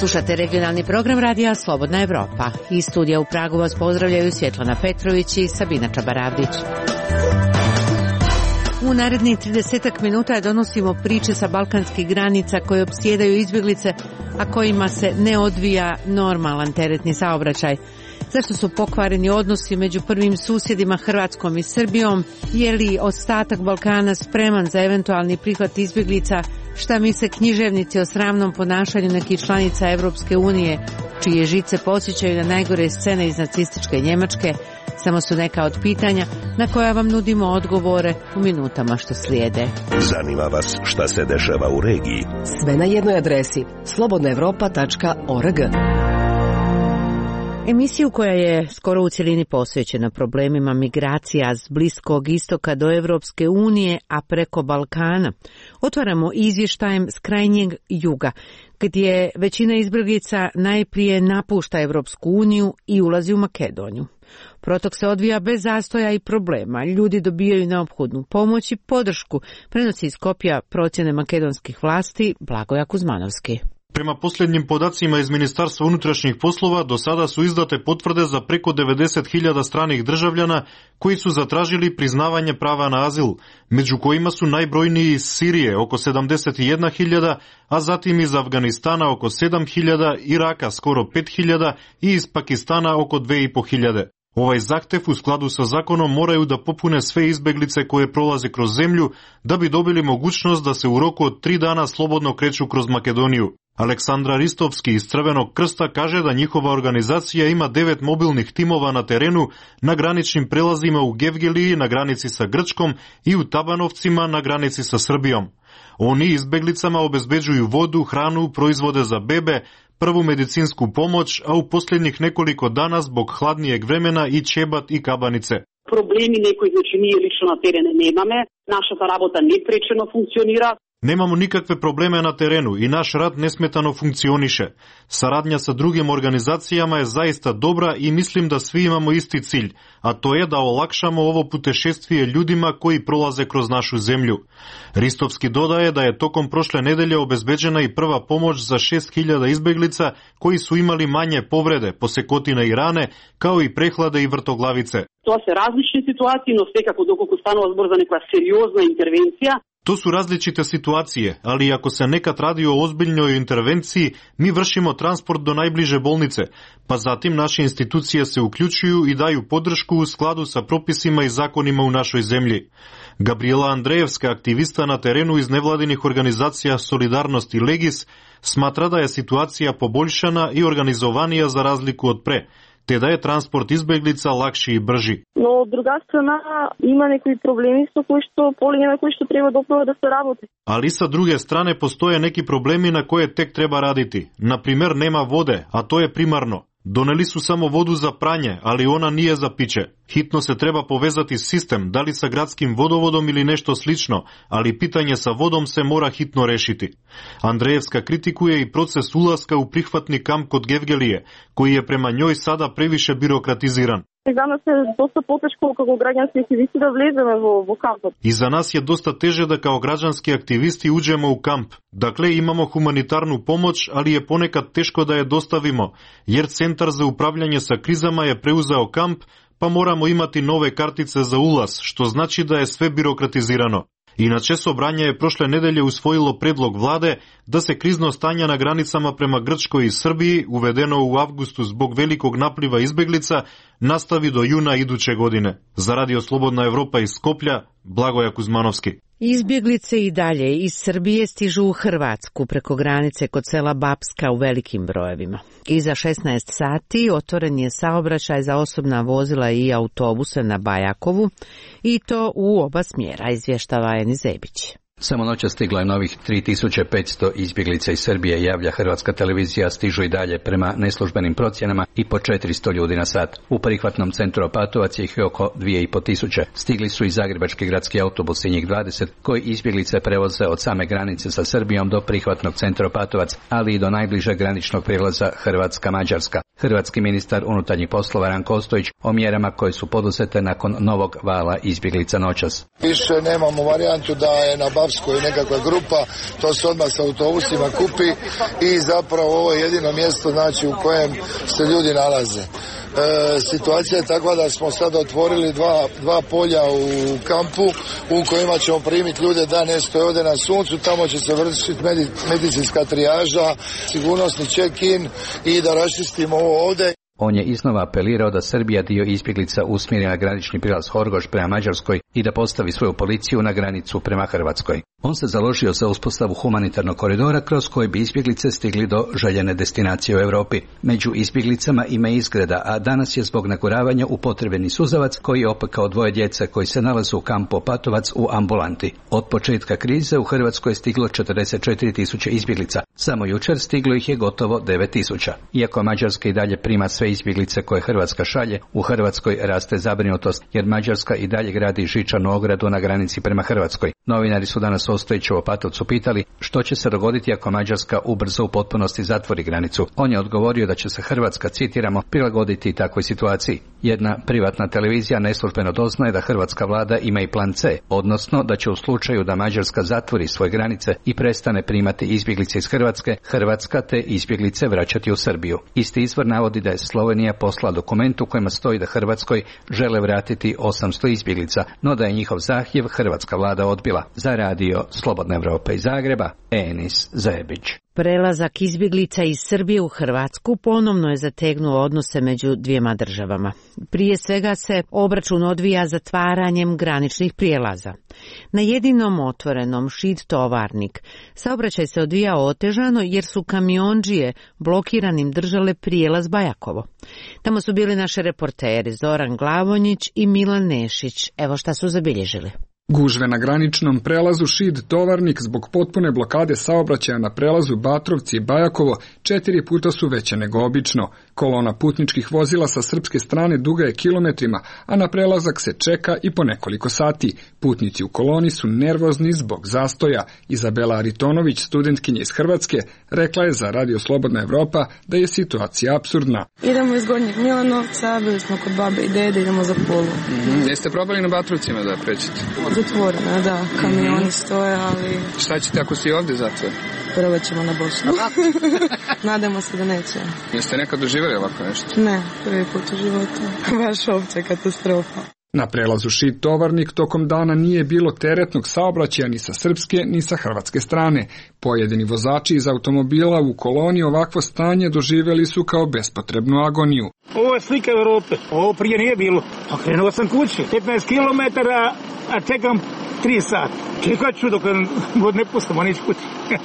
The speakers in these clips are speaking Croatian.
Slušate regionalni program radija Slobodna Evropa. Iz studija u Pragu vas pozdravljaju Svjetlana Petrović i Sabina Čabaravdić. U narednih 30 minuta donosimo priče sa balkanskih granica koje opsjedaju izbjeglice, a kojima se ne odvija normalan teretni saobraćaj. Zašto su pokvareni odnosi među prvim susjedima Hrvatskom i Srbijom? Je li ostatak Balkana spreman za eventualni prihvat izbjeglica? Šta misle književnici o sramnom ponašanju nekih članica Evropske unije, čije žice podsjećaju na najgore scene iz nacističke Njemačke? Samo su neka od pitanja na koja vam nudimo odgovore u minutama što slijede. Zanima vas šta se dešava u regiji? Sve na jednoj adresi slobodnaevropa.org. Emisiju koja je skoro u cjelini posvećena problemima migracija s Bliskog istoka do Evropske unije, a preko Balkana, otvaramo izvještajem s krajnjeg juga, gdje većina izbjeglica najprije napušta Evropsku uniju i ulazi u Makedoniju. Protok se odvija bez zastoja i problema. Ljudi dobijaju neophodnu pomoć i podršku, prenosi iz Skopja procjene makedonskih vlasti Blagoja Kuzmanovski. Prema posljednjim podacima iz Ministarstva unutrašnjih poslova, do sada su izdate potvrde za preko 90.000 stranih državljana koji su zatražili priznavanje prava na azil, među kojima su najbrojniji iz Sirije oko 71.000, a zatim iz Afganistana oko 7.000, Iraka skoro 5.000 i iz Pakistana oko 2.500. Ovaj zahtev u skladu sa zakonom moraju da popune sve izbjeglice koje prolaze kroz zemlju da bi dobili mogućnost da se u roku od 3 dana slobodno kreću kroz Makedoniju. Aleksandra Ristovski iz Crvenog krsta kaže da njihova organizacija ima 9 mobilnih timova na terenu na graničnim prelazima u Gevgeliji na granici sa Grčkom i u Tabanovcima na granici sa Srbijom. Oni izbjeglicama obezbeđuju vodu, hranu, proizvode za bebe, prvu medicinsku pomoć, a u posljednjih nekoliko dana zbog hladnijeg vremena i čebat i kabanice. Problemi nekoj, znači nije lično na terene nemame, naša ta rabota neprečeno funkcionira. Nemamo nikakve probleme na terenu i naš rad nesmetano funkcioniše. Saradnja sa drugim organizacijama je zaista dobra i mislim da svi imamo isti cilj, a to je da olakšamo ovo putešestvije ljudima koji prolaze kroz našu zemlju. Ristovski dodaje da je tokom prošle nedelje obezbeđena i prva pomoć za 6.000 izbjeglica koji su imali manje povrede, posekotine i rane, kao i prehlade i vrtoglavice. To se različne situacije, no svekako dokoliko stanova zbor za neka seriozna intervencija. To su različite situacije, ali ako se nekad radi o ozbiljnoj intervenciji, mi vršimo transport do najbliže bolnice, pa zatim naše institucije se uključuju i daju podršku u skladu sa propisima i zakonima u našoj zemlji. Gabriela Andrejevska, aktivista na terenu iz nevladinih organizacija Solidarnost i Legis, smatra da je situacija poboljšana i organizovanija za razliku od pre, te da je transport izbjeglica lakši i brži. No, od druga strana ima neki problemi na koji što treba dopravo da se raboti. Ali sa druge strane postoje neki problemi na koje tek treba raditi. Na primjer, nema vode, a to je primarno. Doneli su samo vodu za pranje, ali ona nije za piće. Hitno se treba povezati sistem, da li sa gradskim vodovodom ili nešto slično, ali pitanje sa vodom se mora hitno rešiti. Andrejevska kritikuje i proces ulaska u prihvatni kamp kod Gevgelije, koji je prema njoj sada previše birokratiziran. За нас е доста потешко како граѓански активисти да влеземе во кампот. И за нас е доста теже да као граđanски активисти уđemo u kamp. Dakle, imamo humanitarnu pomoć, ali je ponekad teško da je dostavimo, jer Centar za upravljanje sa krizama je preuzeo kamp, pa moramo imati nove kartice za ulaz, što znači da je sve birokratizirano. Inače, Sobranje je prošle nedelje usvojilo predlog vlade da se krizno stanje na granicama prema Grčkoj i Srbiji, uvedeno u avgustu zbog velikog napliva izbjeglica, nastavi do juna iduće godine. Za Radio Slobodna Evropa iz Skoplja, Blagoja Kuzmanovski. Izbjeglice i dalje iz Srbije stižu u Hrvatsku preko granice kod sela Bapska u velikim brojevima. Iza 16 sati otvoren je saobraćaj za osobna vozila i autobuse na Bajakovu i to u oba smjera, izvještava Eni Zebić. Samo noća stiglo je novih 3500 izbjeglica iz Srbije, javlja Hrvatska televizija, stižu i dalje prema neslužbenim procjenama i po 400 ljudi na sat. U prihvatnom centru Opatovac ih je oko 2500. Stigli su i zagrebački gradski autobusi, njih 20, koji izbjeglice prevoze od same granice sa Srbijom do prihvatnog centra Opatovac, ali i do najbližeg graničnog prijelaza Hrvatska-Mađarska. Hrvatski ministar unutarnjih poslova Ranko Ostojić o mjerama koje su poduzete nakon novog vala izbjeglica noćas. Više nemamo varijantu da je na Hrvatskoj nekakva grupa, to se odmah sa autobusima kupi i zapravo ovo je jedino mjesto znači, u kojem se ljudi nalaze. Situacija je takva da smo sada otvorili dva polja u kampu u kojima ćemo primiti ljude da ne stoje ovdje na suncu, tamo će se vršiti medicinska trijaža, sigurnosni check-in i da raščistimo ovo ovdje. On je iznova apelirao da Srbija dio izbjeglica usmjeri na granični prilaz Horgoš prema Mađarskoj i da postavi svoju policiju na granicu prema Hrvatskoj. On se založio za uspostavu humanitarnog koridora kroz koji bi izbjeglice stigli do željene destinacije u Europi. Među izbjeglicama ima izgreda, a danas je zbog naguravanja upotrebljeni suzavac koji je opekao 2 djece koji se nalaze u kampu Opatovac u ambulanti. Od početka krize u Hrvatskoj je stiglo 44.000 izbjeglica. Samo jučer stiglo ih je gotovo 9.000. Iako Mađarska i dalje prima sve izbjeglice koje Hrvatska šalje, u Hrvatskoj raste zabrinutost jer Mađarska i dalje gradi žičanu ogradu na granici prema Hrvatskoj. Novinari su danas Ostojić u Opatovcu pitali što će se dogoditi ako Mađarska ubrzo u potpunosti zatvori granicu. On je odgovorio da će se Hrvatska, citiramo, prilagoditi takvoj situaciji. Jedna privatna televizija neslužbeno doznaje da hrvatska vlada ima i plan C, odnosno da će u slučaju da Mađarska zatvori svoje granice i prestane primati izbjeglice iz Hrvatske, Hrvatska te izbjeglice vraćati u Srbiju. Isti izvor navodi da je Slovenija poslala dokument u kojima stoji da Hrvatskoj žele vratiti 800 izbjeglica, no da je njihov zahtjev hrvatska vlada odbila. Za radio Slobodna Evropa iz Zagreba, Enis Zebić. Prelazak izbjeglica iz Srbije u Hrvatsku ponovno je zategnuo odnose među dvijema državama. Prije svega se obračun odvija zatvaranjem graničnih prijelaza. Na jedinom otvorenom Šid Tovarnik saobraćaj se odvija otežano jer su kamiondžije blokiranim držale prijelaz Bajakovo. Tamo su bili naši reporteri Zoran Glavonjić i Milan Nešić. Evo šta su zabilježili. Gužve na graničnom prelazu Šid Tovarnik zbog potpune blokade saobraćaja na prelazu Batrovci i Bajakovo 4 puta su veće nego obično. Kolona putničkih vozila sa srpske strane duga je kilometrima, a na prelazak se čeka i po nekoliko sati. Putnici u koloni su nervozni zbog zastoja. Izabela Aritonović, studentkinja iz Hrvatske, rekla je za Radio Slobodna Evropa da je situacija apsurdna. Idemo iz Gornjeg Milanovca, bili smo kod babe i dede, idemo za Pulu. Jeste probali na Batrovcima da prećete? Zatvorena, da, kamioni stoje, ali... Šta ćete ako si ovdje zatvor? Prvo ćemo na Bosnu. Nadamo se da neće. Jeste nekad doživjeli ovako nešto? Ne, prvi put u životu. Baš opća katastrofa. Na prelazu Šid Tovarnik tokom dana nije bilo teretnog saobraćaja ni sa srpske ni sa hrvatske strane. Pojedini vozači iz automobila u koloni ovakvo stanje doživjeli su kao bespotrebnu agoniju. Ovo je slika Europe. Ovo prije nije bilo. Okrenuo sam kući. 15 km, a čekam 3 sata. Čekat ću dok god ne pustimo nić kući.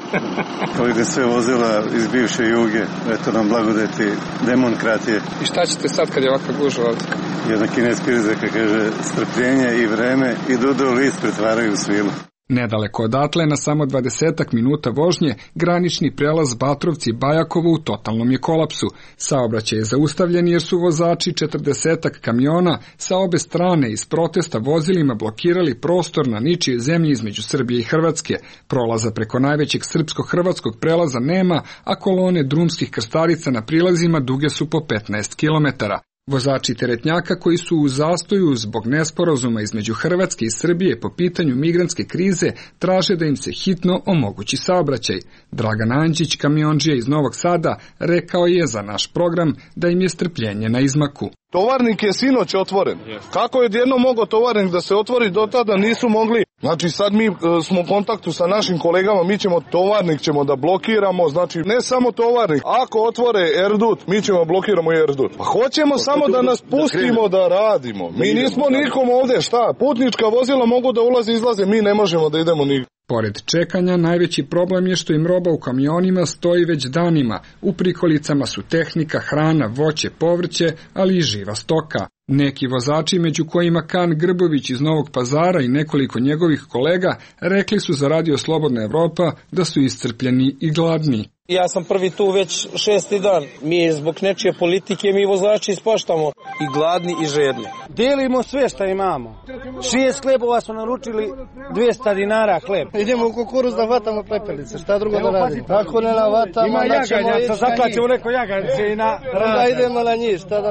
Ovdje sve vozila iz bivše Juge. Eto nam blagodeti demokratije. I šta ćete sad kad je ovakva gužva ovdje? Jedna kineska izreka kaže strpljenje i vreme i dudo list pretvaraju u svilu. Nedaleko odatle, na samo 20 minuta vožnje, granični prelaz Batrovci Bajakovo u totalnom je kolapsu. Saobraćaj je zaustavljen jer su vozači 40 kamiona sa obe strane iz protesta vozilima blokirali prostor na ničije zemlji između Srbije i Hrvatske. Prolaza preko najvećeg srpsko-hrvatskog prelaza nema, a kolone drumskih krstarica na prilazima duge su po 15 kilometara. Vozači teretnjaka koji su u zastoju zbog nesporazuma između Hrvatske i Srbije po pitanju migrantske krize traže da im se hitno omogući saobraćaj. Dragan Anđić, kamiondžija iz Novog Sada, rekao je za naš program da im je strpljenje na izmaku. Tovarnik je sinoć otvoren. Kako je odjedno mogao tovarnik da se otvori, do tada nisu mogli. Znači sad mi smo u kontaktu sa našim kolegama, mi ćemo tovarnik da blokiramo, znači ne samo tovarnik. Ako otvore Erdut, mi ćemo blokiramo i Erdut. Pa hoćemo samo da nas pustimo da radimo. Mi nismo nikom ovdje, šta? Putnička vozila mogu da ulaze i izlaze, mi ne možemo da idemo nigdje. Pored čekanja, najveći problem je što im roba u kamionima stoji već danima. U prikolicama su tehnika, hrana, voće, povrće, ali i živa stoka. Neki vozači, među kojima Kan Grbović iz Novog Pazara i nekoliko njegovih kolega, rekli su za Radio Slobodna Evropa da su iscrpljeni i gladni. Ja sam prvi tu već 6. dan. Mi zbog nečije politike mi vozači ispaštamo i gladni i žedni. Delimo sve što imamo. 6 hlebova smo naručili, 200 dinara hleb. Idemo u kukuruz da vatamo pepelice, šta drugo da radimo? Ako ne navatamo, ima jaganjaca, zaklaćemo neko jaganjce i na... Onda idemo na njih, šta da radimo?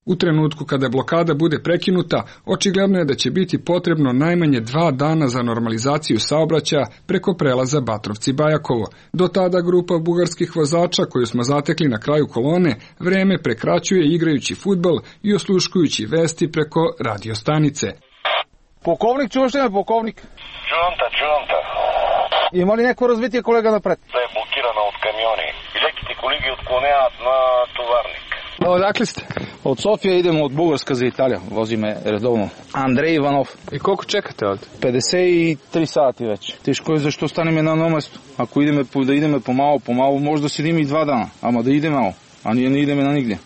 U trenutku kada blokada bude prekinuta, očigledno je da će biti potrebno najmanje 2 dana za normalizaciju saobraćaja preko prelaza Batrovci-Bajakovo. Do tada grupa bugarskih vozača koju smo zatekli na kraju kolone vreme prekraćuje igrajući fudbal i osluškujući vesti preko radiostanice. Полковник, чуваш ли ме, полковник? Чувам те. Има ли някой развитие, колега, напред? Да е блокирана от камиони. И леките колеги отклоняват на товарник. Odakle ste? Od Sofije idemo od Bugarska za Italiju. Vozi me redovno. Andrej Ivanov. I koliko čekate ovdje? 53 sati već. Teško je zašto staneme na jednom mestu. Ako ideme pomalo, možda sedimo i 2 dana. Ama da ide malo, a ne ideme na nigdje.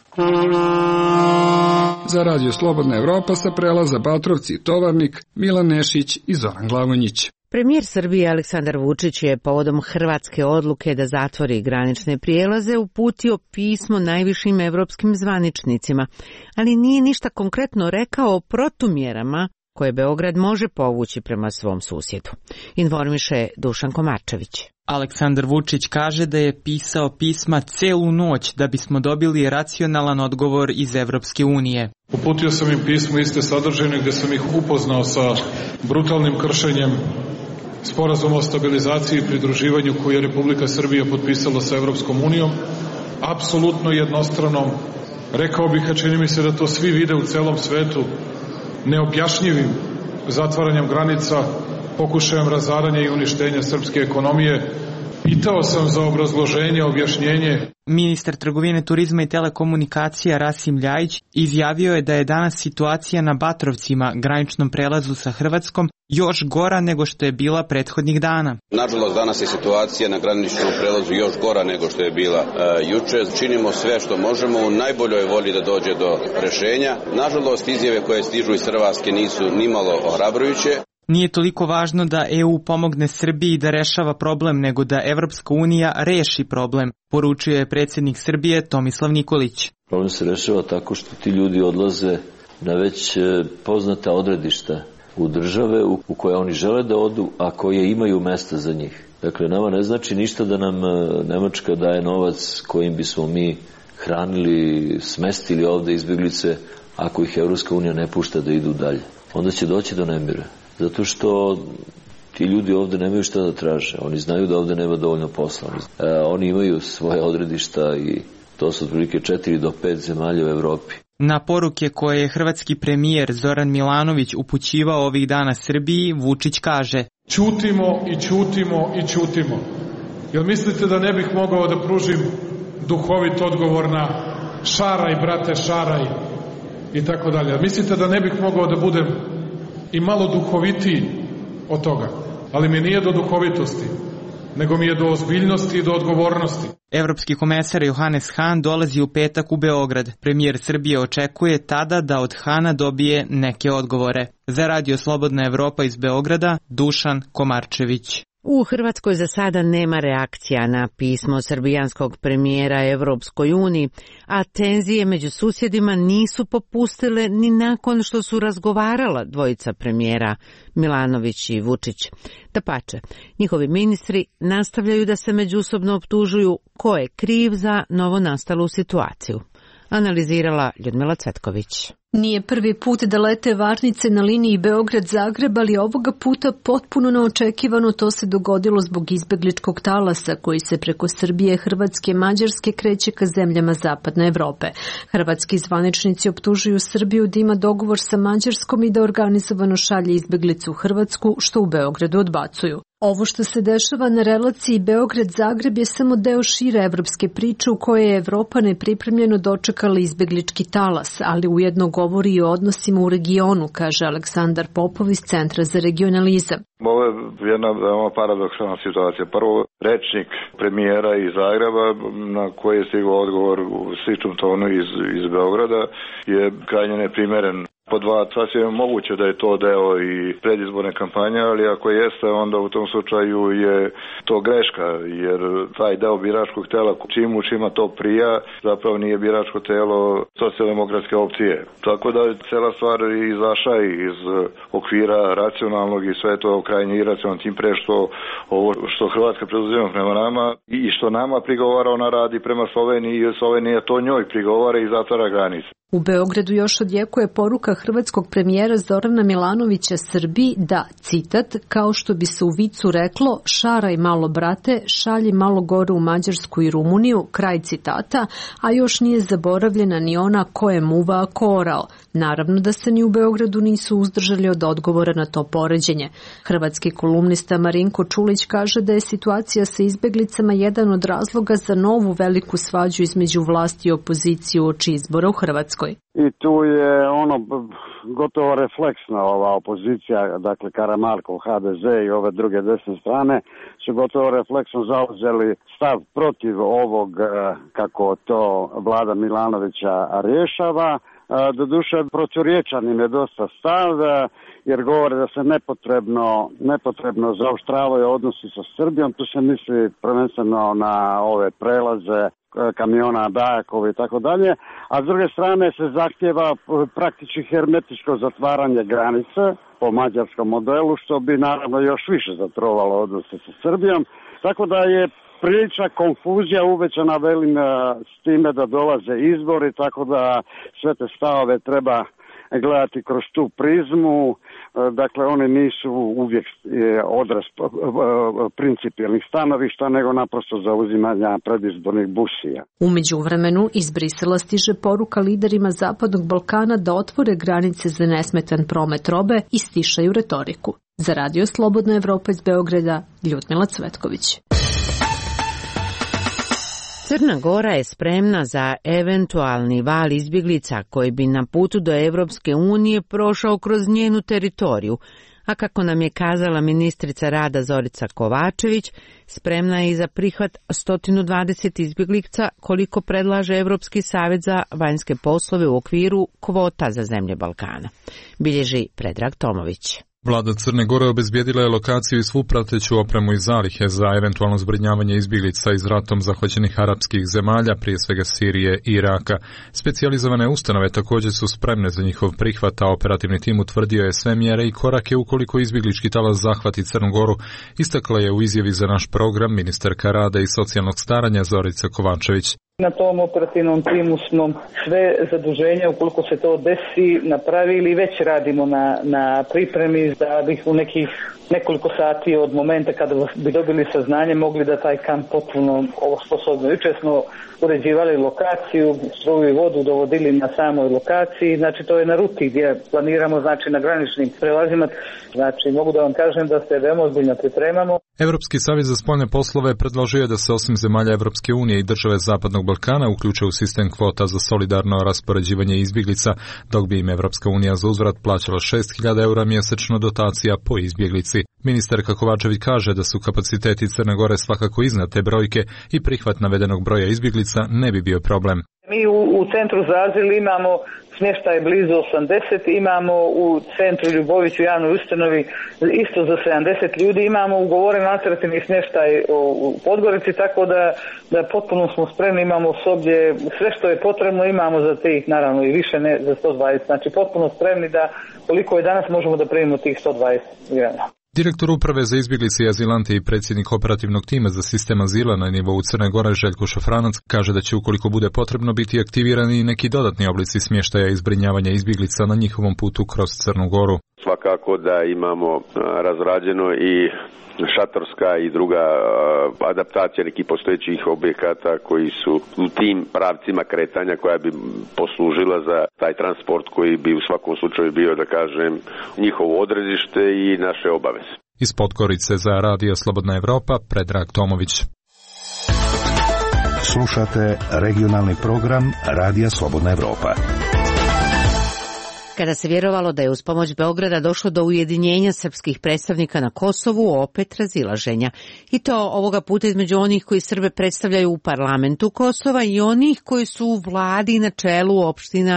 Za Radio Slobodna Evropa sa prelaza Batrovci i Tovarnik, Milan Nešić i Zoran Glavonjić. Premijer Srbije Aleksandar Vučić je povodom hrvatske odluke da zatvori granične prijelaze uputio pismo najvišim evropskim zvaničnicima, ali nije ništa konkretno rekao o protumjerama koje Beograd može povući prema svom susjedu. Informiše Dušan Komarčević. Aleksandar Vučić kaže da je pisao pisma celu noć da bismo dobili racionalan odgovor iz Evropske unije. Uputio sam im pismo iste sadržine gdje sam ih upoznao sa brutalnim kršenjem Sporazuma o stabilizaciji i pridruživanju koji je Republika Srbija potpisala sa Evropskom unijom, apsolutno jednostranom, rekao bih, a čini mi se da to svi vide u celom svetu, neobjašnjivim zatvaranjem granica, pokušajem razaranja i uništenja srpske ekonomije. Pitao sam za obrazloženje, objašnjenje. Ministar trgovine, turizma i telekomunikacija Rasim Ljajić izjavio je da je danas situacija na Batrovcima, graničnom prelazu sa Hrvatskom, još gora nego što je bila prethodnih dana. Nažalost, danas je situacija na graničnom prelazu još gora nego što je bila juče. Činimo sve što možemo u najboljoj volji da dođe do rešenja. Nažalost, izjave koje stižu iz Hrvatske nisu nimalo ohrabrujuće. Nije toliko važno da EU pomogne Srbiji da rešava problem, nego da Evropska unija reši problem, poručio je predsjednik Srbije Tomislav Nikolić. Problem se rešava tako što ti ljudi odlaze na već poznata odredišta u države u koje oni žele da odu, a koje imaju mesta za njih. Dakle, nama ne znači ništa da nam Nemačka daje novac kojim bismo mi hranili, smestili ovde izbjeglice, ako ih Evropska unija ne pušta da idu dalje. Onda će doći do nemira. Zato što ti ljudi ovde nemaju šta da traže. Oni znaju da ovde nema dovoljno posla. Oni imaju svoje odredišta i to su otprilike 4 do 5 zemalja u Evropi. Na poruke koje je hrvatski premijer Zoran Milanović upućivao ovih dana Srbiji, Vučić kaže: Ćutimo i ćutimo i ćutimo. Jel mislite da ne bih mogao da pružim duhovit odgovor na šaraj, brate, šaraj i tako dalje? Mislite da ne bih mogao da budem i malo duhovitiji od toga, ali mi nije do duhovitosti, nego mi je do ozbiljnosti i do odgovornosti. Evropski komesar Johannes Hahn dolazi u petak u Beograd. Premijer Srbije očekuje tada da od Hana dobije neke odgovore. Za Radio Slobodna Evropa iz Beograda, Dušan Komarčević. U Hrvatskoj za sada nema reakcija na pismo srbijanskog premijera Evropskoj uniji, a tenzije među susjedima nisu popustile ni nakon što su razgovarala dvojica premijera Milanović i Vučić. Dapače, njihovi ministri nastavljaju da se međusobno optužuju ko je kriv za novonastalu situaciju. Analizirala Ljudmila Cvetković. Nije prvi put da lete varnice na liniji Beograd-Zagreb, ali ovoga puta potpuno neočekivano to se dogodilo zbog izbegličkog talasa koji se preko Srbije, Hrvatske i Mađarske kreće ka zemljama Zapadne Evrope. Hrvatski zvaničnici optužuju Srbiju da ima dogovor sa Mađarskom i da organizovano šalje izbeglice u Hrvatsku, što u Beogradu odbacuju. Ovo što se dešava na relaciji Beograd-Zagreb je samo deo šire evropske priče u kojoj je Evropa nepripremljeno dočekala izbeglički talas, ali ujedno govori i o odnosima u regionu, kaže Aleksandar Popov iz Centra za regionalizam. Ovo je jedna veoma paradoksalna situacija. Prvo, rečnik premijera iz Zagreba, na koji je stigao odgovor u sličnom tonu iz Beograda, je krajnje neprimeren. Po dva, sasvim je moguće da je to deo i predizborne kampanje, ali ako jeste, onda u tom slučaju je to greška, jer taj deo biračkog tela, čima to prija, zapravo nije biračko telo socijaldemokratske opcije. Tako da je cela stvar izašla iz okvira racionalnog i sve to krajnje iracionalno, tim pre što ovo što Hrvatska preduzima prema nama i što nama prigovara, ona radi prema Sloveniji i Slovenija to njoj prigovara i zatvara granice. U Beogradu još odjekuje poruka hrvatskog premijera Zorana Milanovića Srbiji da, citat, kao što bi se u vicu reklo, šaraj malo brate, šalji malo gore u Mađarsku i Rumuniju, kraj citata, a još nije zaboravljena ni ona ko je muva, a ko orao. Naravno da se ni u Beogradu nisu uzdržali od odgovora na to poređenje. Hrvatski kolumnista Marinko Čulić kaže da je situacija sa izbeglicama jedan od razloga za novu veliku svađu između vlasti i opozicije uoči izbora u Hrvatskoj. I tu je gotovo refleksna ova opozicija, dakle Karamarkov, HDZ i ove druge desne strane su gotovo refleksno zauzeli stav protiv ovog kako to vlada Milanovića rješava. Doduše proturječan im je dosta stav jer govore da se nepotrebno zaoštravaju odnosi sa Srbijom. Tu se misli prvenstveno na ove prelaze kamiona Bajakovi i tako dalje, a s druge strane se zahtjeva praktički hermetičko zatvaranje granice po mađarskom modelu, što bi naravno još više zatrovalo odnose sa Srbijom. Tako da je prilična konfuzija uvećana, velim, s time da dolaze izbori, tako da sve te stavove treba gledati kroz tu prizmu. Dakle, oni nisu uvijek odraz principijelnih stanovišta, nego naprosto zauzimanja predizbornih busija. U međuvremenu iz Brisela stiže poruka liderima Zapadnog Balkana da otvore granice za nesmetan promet robe i stišaju retoriku. Za Radio Slobodna Evropa iz Beograda, Ljudmila Cvetković. Crna Gora je spremna za eventualni val izbjeglica koji bi na putu do Evropske unije prošao kroz njenu teritoriju, a kako nam je kazala ministrica rada Zorica Kovačević, spremna je i za prihvat 120 izbjeglica koliko predlaže Evropski savjet za vanjske poslove u okviru kvota za zemlje Balkana. Bilježi Predrag Tomović. Vlada Crne Gore obezbijedila je lokaciju i svu prateću opremu i zalihe za eventualno zbrinjavanje izbjeglica iz ratom zahvaćenih arapskih zemalja, prije svega Sirije i Iraka. Specijalizovane ustanove također su spremne za njihov prihvat, a operativni tim utvrdio je sve mjere i korake ukoliko izbjeglički talas zahvati Crnu Goru, istakla je u izjavi za naš program ministarka rada i socijalnog staranja Zorica Kovačević. Na tom operativnom timu smo sve zaduženja, ukoliko se to desi, napravili i već radimo na pripremi da bih u nekih nekoliko sati od momenta kada bi dobili saznanje mogli da taj kamp potpuno osposobimo. Jučer smo uređivali lokaciju, struju i vodu dovodili na samoj lokaciji, znači to je na ruti gdje planiramo, znači na graničnim prelazima, znači mogu da vam kažem da se veoma ozbiljno pripremamo. Evropski savjet za spoljne poslove predložio je da se osim zemalja Evropske unije i države Zapadnog Balkana uključe u sistem kvota za solidarno raspoređivanje izbjeglica, dok bi im Evropska unija za uzvrat plaćala 6.000 eura mjesečno dotacija po izbjeglici. Ministarka Kovačević kaže da su kapaciteti Crne Gore svakako iznad te brojke i prihvat navedenog broja izbjeglica ne bi bio problem. Mi u centru za azil imamo smještaj blizu 80, imamo u centru Ljubović u javnoj ustanovi isto za 70 ljudi, imamo ugovoren alternativni smještaj u Podgorici, tako da potpuno smo spremni, imamo osoblje, sve što je potrebno imamo za tih, naravno i više ne za 120, znači potpuno spremni da koliko je danas možemo da primimo tih 120 grana. Direktor uprave za izbjeglice i azilante i predsjednik operativnog tima za sistem azila na nivou Crne Gore Željko Šafranac kaže da će ukoliko bude potrebno biti aktivirani i neki dodatni oblici smještaja i zbrinjavanja izbjeglica na njihovom putu kroz Crnu Goru. Svakako da imamo razrađeno i šatorska i druga adaptacija nekih postojećih objekata koji su u tim pravcima kretanja koja bi poslužila za taj transport koji bi u svakom slučaju bio, da kažem, njihovo odredište i naše obaveze. Iz Podgorice za Radio Slobodna Evropa, Predrag Tomović. Slušate regionalni program Radija Slobodna Evropa. Kada se vjerovalo da je uz pomoć Beograda došlo do ujedinjenja srpskih predstavnika na Kosovu, opet razilaženja. I to ovoga puta između onih koji Srbe predstavljaju u parlamentu Kosova i onih koji su u vladi na čelu opština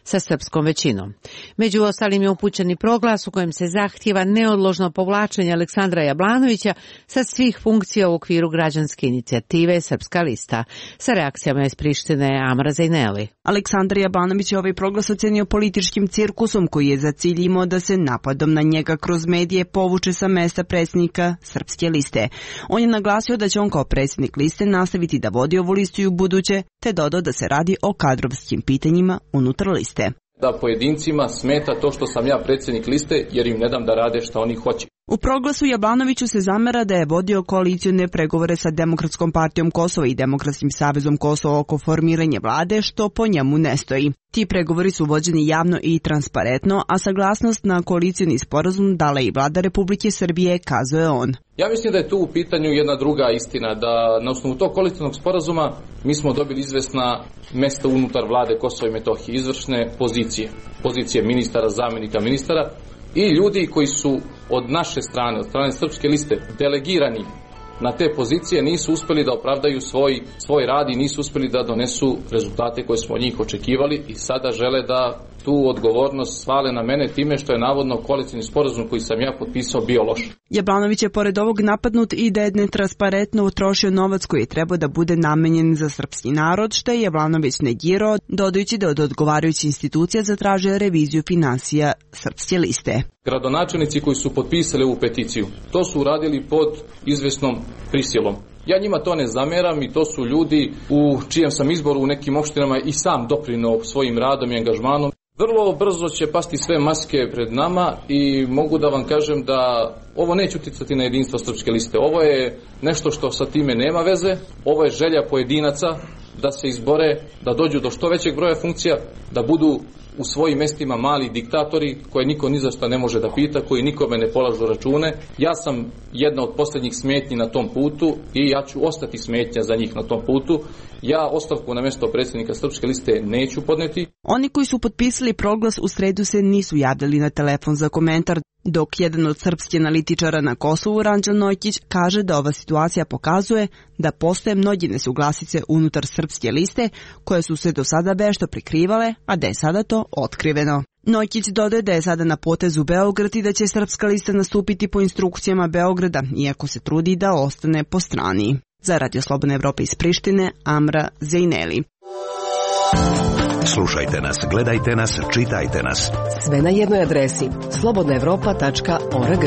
sa srpskom većinom. Među ostalim je upućen i proglas u kojem se zahtijeva neodložno povlačenje Aleksandra Jablanovića sa svih funkcija u okviru građanske inicijative Srpska lista. Sa reakcijama iz Prištine Amra Zejneli. Aleksandar Jablanović je ovaj proglas ocenio političkim cirkusom koji je za cilj imao da se napadom na njega kroz medije povuče sa mesta predsjednika Srpske liste. On je naglasio da će on kao predsjednik liste nastaviti da vodi ovu listu i u buduće, te dodao da se radi o kadrovskim pitanjima unutar liste. Da pojedincima smeta to što sam ja predsjednik liste jer im ne dam da rade što oni hoće. U proglasu Jablanoviću se zamera da je vodio koalicione pregovore sa Demokratskom partijom Kosova i Demokratskim savezom Kosova oko formiranja vlade, što po njemu ne stoji. Ti pregovori su vođeni javno i transparentno, a saglasnost na koalicioni sporazum dala i vlada Republike Srbije, kazuje on. Ja mislim da je tu u pitanju jedna druga istina, da na osnovu tog koalicionog sporazuma mi smo dobili izvesna mesta unutar vlade Kosova i Metohije, izvršne pozicije ministara, zamjenika ministara i ljudi koji su od naše strane, od strane Srpske liste, delegirani na te pozicije, nisu uspjeli da opravdaju svoj rad i nisu uspjeli da donesu rezultate koje smo od njih očekivali i sada žele da tu odgovornost svale na mene time što je navodno koalicioni sporazum koji sam ja potpisao bio loš. Jablanović je pored ovog napadnut i da je netransparentno utrošio novac koji je trebao da bude namenjen za srpski narod, što je Jablanović negirao, dodajući da od odgovarajućih institucija zatraže reviziju finansija Srpske liste. Gradonačelnici koji su potpisali ovu peticiju, to su uradili pod izvesnom prisilom. Ja njima to ne zameram i to su ljudi u čijem sam izboru u nekim opštinama i sam doprinao svojim radom i angažmanom. Vrlo brzo će pasti sve maske pred nama i mogu da vam kažem da ovo neće uticati na jedinstvo Srpske liste. Ovo je nešto što sa time nema veze, ovo je želja pojedinaca da se izbore, da dođu do što većeg broja funkcija, da budu u svojim mestima mali diktatori koje niko ni za šta ne može da pita, koji nikome ne polažu račune. Ja sam jedna od posljednjih smetnji na tom putu i ja ću ostati smetnja za njih na tom putu. Ja ostavku na mjesto predsjednika Srpske liste neću podneti. Oni koji su potpisali proglas u sredu se nisu javljali na telefon za komentar, dok jedan od srpskih analitičara na Kosovu, Ranđel Nojkić, kaže da ova situacija pokazuje da postoje mnoge nesuglasice unutar Srpske liste koje su se do sada vešto prikrivale, a da je sada to otkriveno. Nojkić dodaje da je sada na potezu Beograd i da će Srpska lista nastupiti po instrukcijama Beograda, iako se trudi da ostane po strani. Za Radio Slobodne Evrope iz Prištine, Amra Zejneli. Slušajte nas, gledajte nas, čitajte nas. Sve na jednoj adresi slobodnaevropa.org.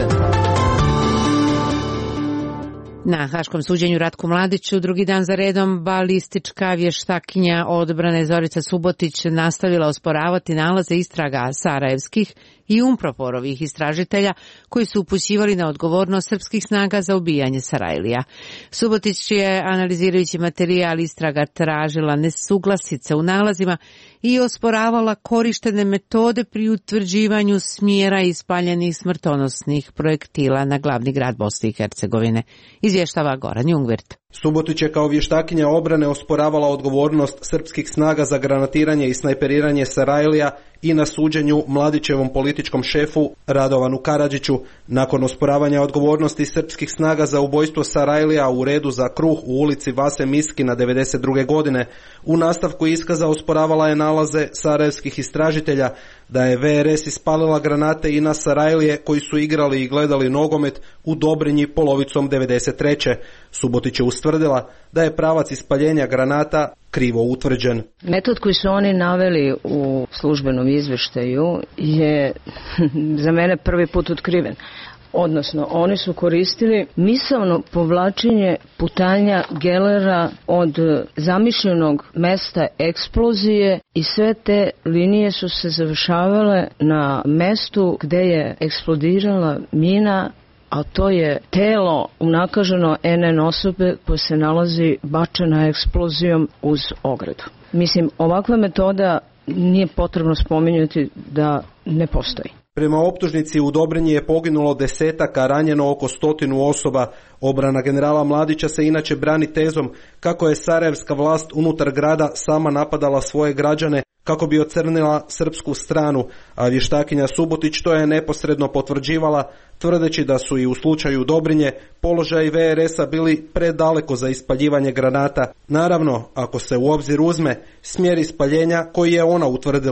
Na haškom suđenju Ratku Mladiću drugi dan za redom balistička vještakinja odbrane Zorica Subotić nastavila osporavati nalaze istraga sarajevskih i Umproporovih istražitelja koji su upućivali na odgovornost srpskih snaga za ubijanje Sarajlija. Subotić je, analizirajući materijal istraga, tražila nesuglasice u nalazima i osporavala korištene metode pri utvrđivanju smjera ispaljenih smrtonosnih projektila na glavni grad Bosne i Hercegovine. Izvještava Goran Jungvirt. Subotić je kao vještakinja obrane osporavala odgovornost srpskih snaga za granatiranje i snajperiranje Sarajlija i na suđenju Mladićevom političkom šefu Radovanu Karadžiću nakon osporavanja odgovornosti srpskih snaga za ubojstvo Sarajlija u redu za kruh u ulici Vase Miskina 92. godine. U nastavku iskaza osporavala je nalaze sarajevskih istražitelja da je VRS ispalila granate i na Sarajlije koji su igrali i gledali nogomet u Dobrinji polovicom 93. Subotić je ustvrdila da je pravac ispaljenja granata krivo utvrđen. Metod koji su oni naveli u službenom izveštaju je za mene prvi put otkriven. Odnosno, oni su koristili misaono povlačenje putanja gelera od zamišljenog mesta eksplozije i sve te linije su se završavale na mestu gde je eksplodirala mina, a to je telo unakaženo NN osobe koje se nalazi bačena eksplozijom uz ogradu. Mislim, ovakva metoda nije potrebno spominjati da ne postoji. Prema optužnici u Dobrinji je poginulo desetaka, ranjeno oko 100 osoba. Obrana generala Mladića se inače brani tezom kako je sarajevska vlast unutar grada sama napadala svoje građane kako bi ocrnila srpsku stranu, a vještakinja Subotić to je neposredno potvrđivala, tvrdeći da su i u slučaju Dobrinje položaji VRS-a bili predaleko za ispaljivanje granata. Naravno, ako se u obzir uzme smjer ispaljenja koji je ona utvrdila,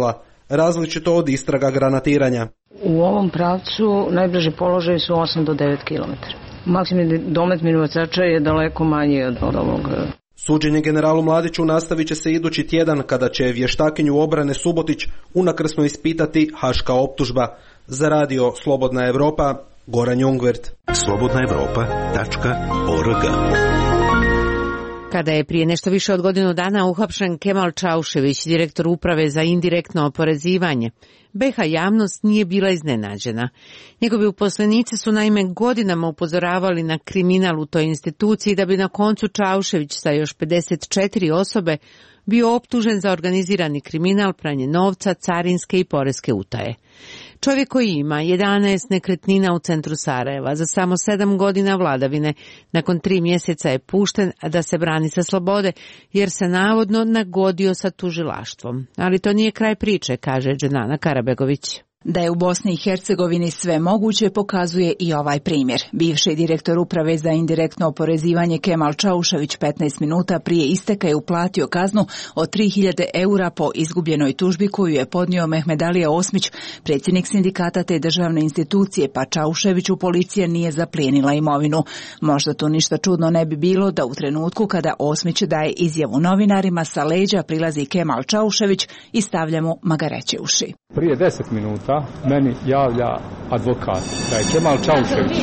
različito od istraga granatiranja. U ovom pravcu najbliži položaj su 8 do 9 km. Maksimum domet minobacača je daleko manji od ovog. Suđenje generalu Mladiću nastavit će se idući tjedan kada će vještakinju obrane Subotić unakrsno ispitati haška optužba. Za radio Slobodna Evropa, Goran Jungwirth. slobodnaevropa.org. Kada je prije nešto više od godinu dana uhapšen Kemal Čaušević, direktor uprave za indirektno oporezivanje, BiH javnost nije bila iznenađena. Njegovi uposlenici su naime godinama upozoravali na kriminal u toj instituciji da bi na koncu Čaušević sa još 54 osobe bio optužen za organizirani kriminal, pranje novca, carinske i poreske utaje. Čovjek koji ima 11 nekretnina u centru Sarajeva, za samo 7 godina vladavine, nakon 3 mjeseca je pušten da se brani sa slobode, jer se navodno nagodio sa tužilaštvom. Ali to nije kraj priče, kaže Dženana Karabegović. Da je u Bosni i Hercegovini sve moguće pokazuje i ovaj primjer. Bivši direktor uprave za indirektno oporezivanje Kemal Čaušević 15 minuta prije isteka je uplatio kaznu od 3000 eura po izgubljenoj tužbi koju je podnio Mehmedalija Osmić, predsjednik sindikata te državne institucije, pa Čauševiću policija nije zaplijenila imovinu. Možda tu ništa čudno ne bi bilo da u trenutku kada Osmić daje izjavu novinarima sa leđa prilazi Kemal Čaušević i stavlja mu magareće uši. Prije 10 minuta meni javlja advokat da je Kemal Čaušević.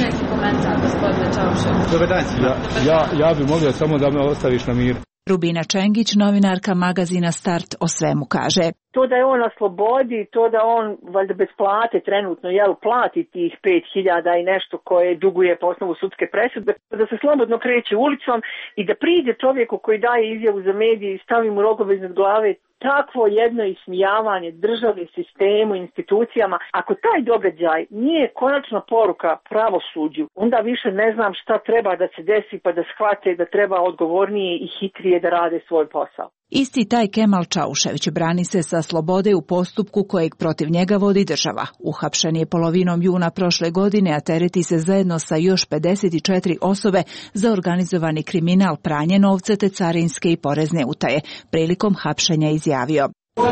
Dobar dan. Ja bi molio samo da me ostaviš na miru. Rubina Čengić, novinarka magazina Start, o svemu kaže. To da je on na slobodi, to da on valjda bez plate trenutno plati tih 5.000 i nešto koje duguje po osnovu sudske presude, da se slobodno kreće ulicom i da priđe čovjeku koji daje izjavu za medije i stavi mu rogove iznad glave, takvo jedno ismijavanje državi, sistemu, institucijama. Ako taj događaj nije konačna poruka pravosuđu, onda više ne znam šta treba da se desi pa da shvate da treba odgovornije i hitrije da rade svoj posao. Isti taj Kemal Čaušević brani se sa slobode u postupku kojeg protiv njega vodi država. Uhapšen je polovinom juna prošle godine, a tereti se zajedno sa još 54 osobe za organizovani kriminal, pranje novca te carinske i porezne utaje. Prilikom hapšenja izjavio: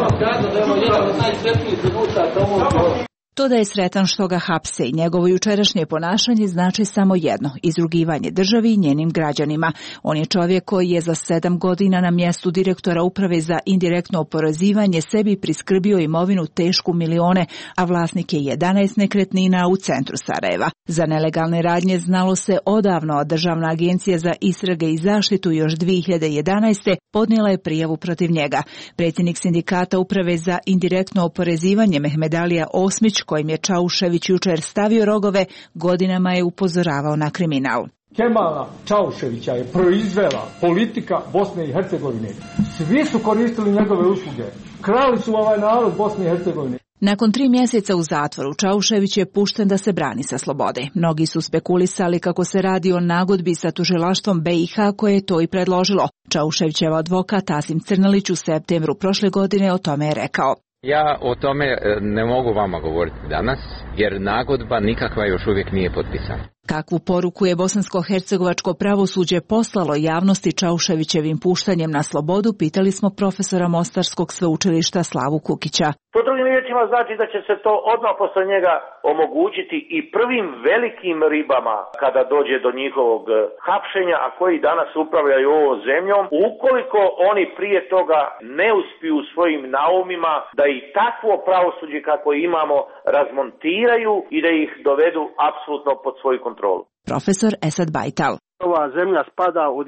To da je sretan što ga hapse i njegovo jučerašnje ponašanje znači samo jedno, izrugivanje državi i njenim građanima. On je čovjek koji je za 7 godina na mjestu direktora uprave za indirektno oporezivanje sebi priskrbio imovinu tešku milione, a vlasnik je 11 nekretnina u centru Sarajeva. Za nelegalne radnje znalo se odavno, a Državna agencija za istrage i zaštitu još 2011. podnijela je prijavu protiv njega. Predsjednik sindikata uprave za indirektno oporezivanje Mehmedalija Osmić, kojim je Čaušević jučer stavio rogove, godinama je upozoravao na kriminal. Kemala Čauševića je proizvela politika Bosne i Hercegovine. Svi su koristili njegove usluge. Krali su ovaj narod Bosne i Hercegovine. Nakon 3 mjeseca u zatvoru, Čaušević je pušten da se brani sa slobode. Mnogi su spekulisali kako se radi o nagodbi sa tužilaštvom BiH koje je to i predložilo. Čauševićev advokat Asim Crnalić u septembru prošle godine o tome je rekao: Ja o tome ne mogu vama govoriti danas, jer nagodba nikakva još uvijek nije potpisana. Kakvu poruku je bosansko-hercegovačko pravosuđe poslalo javnosti Čauševićevim puštanjem na slobodu, pitali smo profesora Mostarskog sveučilišta Slavu Kukića. Po drugim riječima znači da će se to odmah posle njega omogućiti i prvim velikim ribama kada dođe do njihovog hapšenja, a koji danas upravljaju ovom zemljom, ukoliko oni prije toga ne uspiju svojim naumima da i takvo pravosuđe kako imamo razmontiraju i da ih dovedu apsolutno pod svoju kontrolu. Profesor Esad Bajtal. Ova zemlja spada u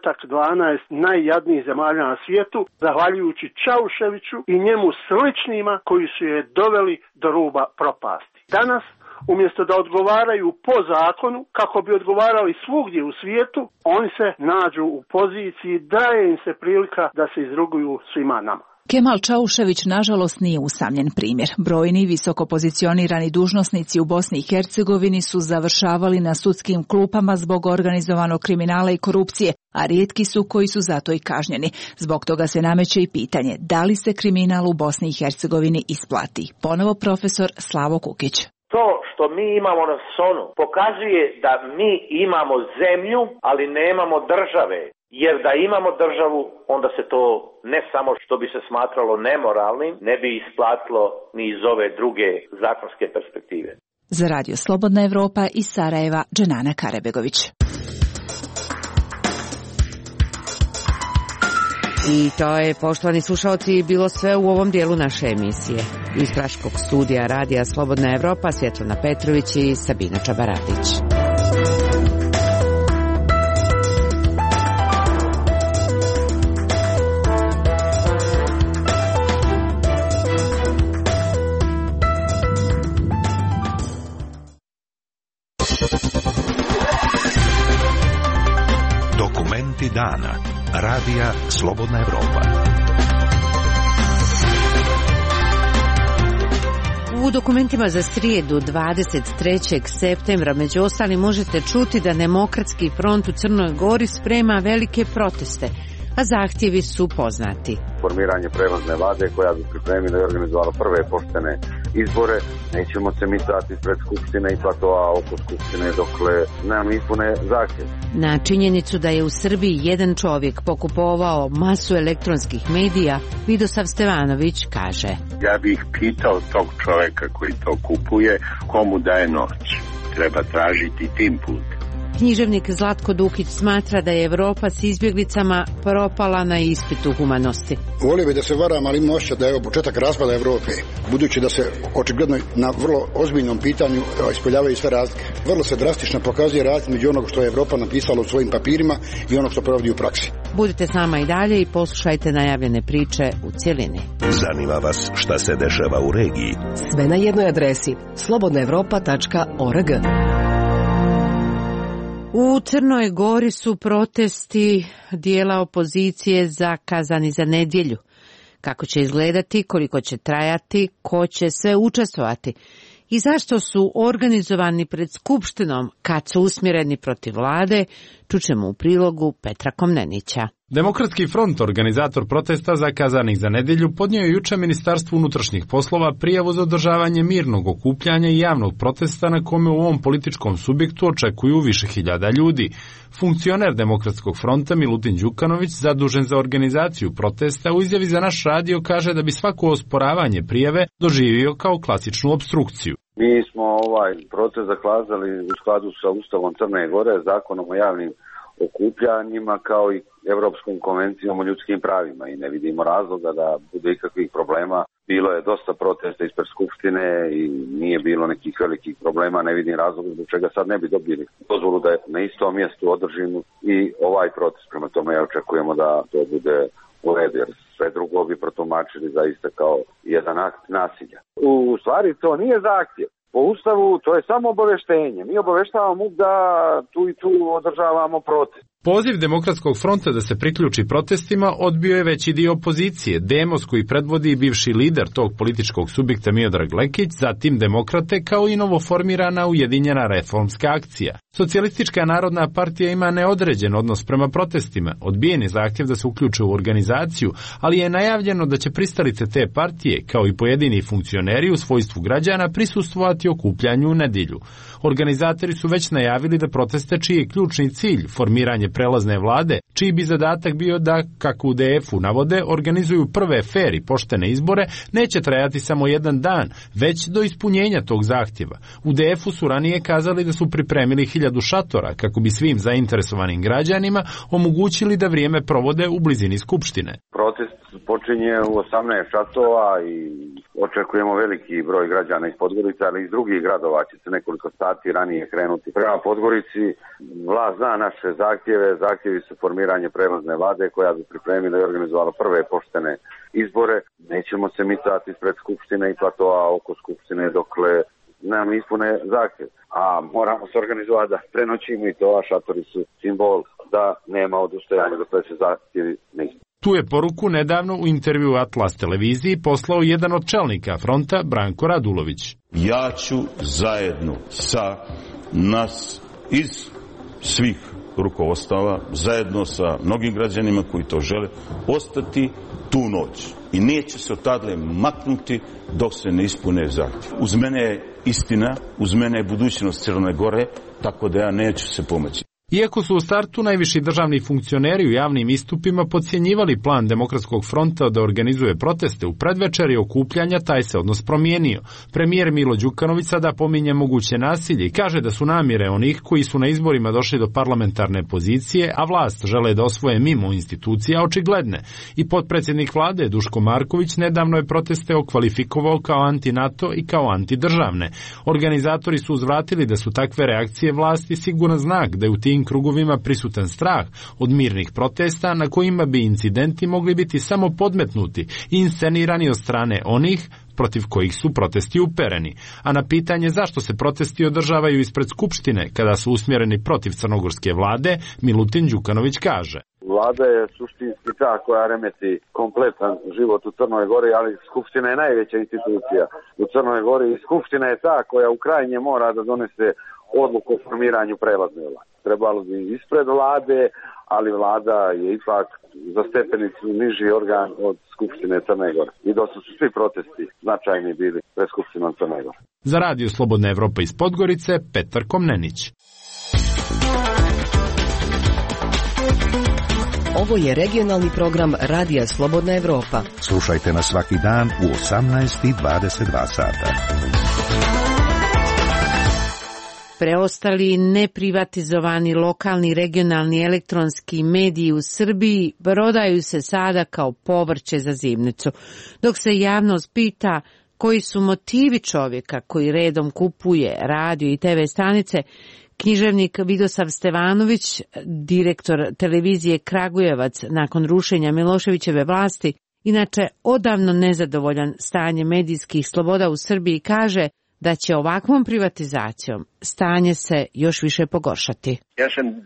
10-12 najjadnijih zemalja na svijetu, zahvaljujući Čauševiću i njemu sličnima koji su je doveli do ruba propasti. Danas, umjesto da odgovaraju po zakonu, kako bi odgovarali svugdje u svijetu, oni se nađu u poziciji da je im se prilika da se izruguju svima nama. Kemal Čaušević nažalost nije usamljen primjer. Brojni visoko pozicionirani dužnosnici u Bosni i Hercegovini su završavali na sudskim klupama zbog organizovanog kriminala i korupcije, a rijetki su koji su zato i kažnjeni. Zbog toga se nameće i pitanje da li se kriminal u Bosni i Hercegovini isplati. Ponovo profesor Slavo Kukić. To što mi imamo na sonu pokazuje da mi imamo zemlju, ali nemamo države. jer da imamo državu, onda se to ne samo što bi se smatralo nemoralnim, ne bi isplatilo ni iz ove druge zakonske perspektive. Za Radio Slobodna Evropa iz Sarajeva, Dženana Karebegović. I to je, poštovani slušalci, bilo sve u ovom dijelu naše emisije. Iz Praškog studija Radija Slobodna Evropa, Svjetlana Petrović i Sabina Čabaradić. Dokumenti dana. Radija Slobodna Evropa. U dokumentima za srijedu 23. septembra među ostalim možete čuti da Demokratski front u Crnoj Gori sprema velike proteste, a zahtjevi su poznati. Formiranje prelazne vlade koja bi pripremila i organizovala prve poštene izbore. Nećemo se micati ispred Skupštine i platoa oko Skupštine dokle nam ispune zahtjev. Na činjenicu da je u Srbiji jedan čovjek pokupovao masu elektronskih medija, Vidosav Stevanović kaže: Ja bih pitao tog čovjeka koji to kupuje, komu daje novac. Treba tražiti tim putem. Književnik Zlatko Dukić smatra da je Evropa s izbjeglicama propala na ispitu humanosti. Volio bi da se varam, ali imam osjećaj da je ovo početak raspada Evrope, budući da se očigledno na vrlo ozbiljnom pitanju ispoljavaju sve razlike. Vrlo se drastično pokazuje razlika među onog što je Evropa napisala u svojim papirima i onog što provodi u praksi. Budite s nama i dalje i poslušajte najavljene priče u cjelini. Zanima vas šta se dešava u regiji? Sve na jednoj adresi slobodnaevropa.org. U Crnoj Gori su protesti dijela opozicije zakazani za nedjelju. Kako će izgledati, koliko će trajati, ko će sve učestvovati i zašto su organizovani pred Skupštinom kad su usmjereni protiv vlade, čućemo u prilogu Petra Komnenića. Demokratski front, organizator protesta zakazanih za nedjelju, podnio je juče Ministarstvu unutrašnjih poslova prijavu za održavanje mirnog okupljanja i javnog protesta na kome u ovom političkom subjektu očekuju više hiljada ljudi. Funkcioner Demokratskog fronta Milutin Đukanović, zadužen za organizaciju protesta, u izjavi za naš radio kaže da bi svako osporavanje prijave doživio kao klasičnu opstrukciju. Mi smo ovaj proces zakazali u skladu sa Ustavom Crne Gore, zakonom o javnim okupljanjima kao i Europskom konvencijom o ljudskim pravima i ne vidimo razloga da bude ikakvih problema. Bilo je dosta protesta ispred Skupštine i nije bilo nekih velikih problema, ne vidim razloga zbog čega sad ne bi dobili dozvolu da na istom mjestu održimo i ovaj protest. Prema tome ja očekujemo da to bude u redu, jer sve drugo bi protumačili zaista kao jedan akt nasilja. U stvari to nije zahtjev. Po Ustavu to je samo obaveštenje. Mi obaveštavamo da tu i tu održavamo protest. Poziv Demokratskog fronta da se priključi protestima odbio je veći dio opozicije, Demos koji predvodi bivši lider tog političkog subjekta Miodrag Lekić, zatim Demokrate kao i novoformirana Ujedinjena reformska akcija. Socijalistička narodna partija ima neodređen odnos prema protestima, odbijen je zahtjev da se uključe u organizaciju, ali je najavljeno da će pristalice te partije, kao i pojedini funkcioneri u svojstvu građana, prisustvovati okupljanju u nedjelju. Organizatori su već najavili da proteste čiji je ključni cilj formiranje prelazne vlade, čiji bi zadatak bio da, kako u DF-u navode, organizuju prve fer i poštene izbore, neće trajati samo jedan dan, već do ispunjenja tog zahtjeva. U DF-u su ranije kazali da su pripremili 1000 šatora kako bi svim zainteresovanim građanima omogućili da vrijeme provode u blizini Skupštine. Protest počinje u 18 časova i očekujemo veliki broj građana iz Podgorice, ali iz drugih gradova će se nekoliko sati ranije krenuti prema Podgorici. Vlast zna naše zahtjeve. Zahtjevi su formiranje prelazne vlade koja bi pripremila i organizovala prve poštene izbore. Nećemo se micati ispred Skupštine i platoa oko Skupštine dokle nam ispune zahtjev. A moramo se organizovati da prenoćimo i to, a šatori su simbol da nema odustajanja dokle se zahtjevi ne ispune. Tu je poruku nedavno u intervju Atlas televiziji poslao jedan od čelnika fronta, Branko Radulović. Ja ću zajedno sa nas iz svih rukovodstava, zajedno sa mnogim građanima koji to žele, ostati tu noć. I neće se odadle maknuti dok se ne ispune zahtjev. Uz mene je istina, uz mene je budućnost Crne Gore, tako da ja neću se pomaći. Iako su u startu najviši državni funkcioneri u javnim istupima podcjenjivali plan Demokratskog fronta da organizuje proteste u predvečeri okupljanja, taj se odnos promijenio. Premijer Milo Đukanović sada pominje moguće nasilje i kaže da su namjere onih koji su na izborima došli do parlamentarne pozicije, a vlast žele da osvoje mimo institucija, očigledne. I potpredsjednik vlade Duško Marković nedavno je proteste okvalifikovao kao anti-NATO i kao antidržavne. Organizatori su uzvratili da su takve reakcije vlasti siguran znak da je u tim krugovima prisutan strah od mirnih protesta na kojima bi incidenti mogli biti samo podmetnuti i inscenirani od strane onih protiv kojih su protesti upereni. A na pitanje zašto se protesti održavaju ispred Skupštine kada su usmjereni protiv crnogorske vlade, Milutin Đukanović kaže: Vlada je suštinski ta koja remeti kompletan život u Crnoj Gori, ali Skupština je najveća institucija u Crnoj Gori i Skupština je ta koja u krajnje mora da donese odluku o formiranju prelazne vlade. Trebalo bi ispred vlade, ali vlada je ipak za stepenicu niži organ od Skupštine Crne Gore. I dosta su svi protesti značajni bili pred Skupštinom Crne Gore. Za Radio Slobodna Evropa iz Podgorice, Petar Komnenić. Ovo je regionalni program Radija Slobodna Evropa. Slušajte nas svaki dan u 18:22 sata. Preostali neprivatizovani lokalni, regionalni, elektronski mediji u Srbiji prodaju se sada kao povrće za zimnicu, dok se javnost pita koji su motivi čovjeka koji redom kupuje radio i TV stanice. Književnik Vidosav Stevanović, direktor televizije Kragujevac nakon rušenja Miloševićeve vlasti, inače odavno nezadovoljan stanjem medijskih sloboda u Srbiji, kaže da će ovakvom privatizacijom stanje se još više pogoršati. Ja sam 2008.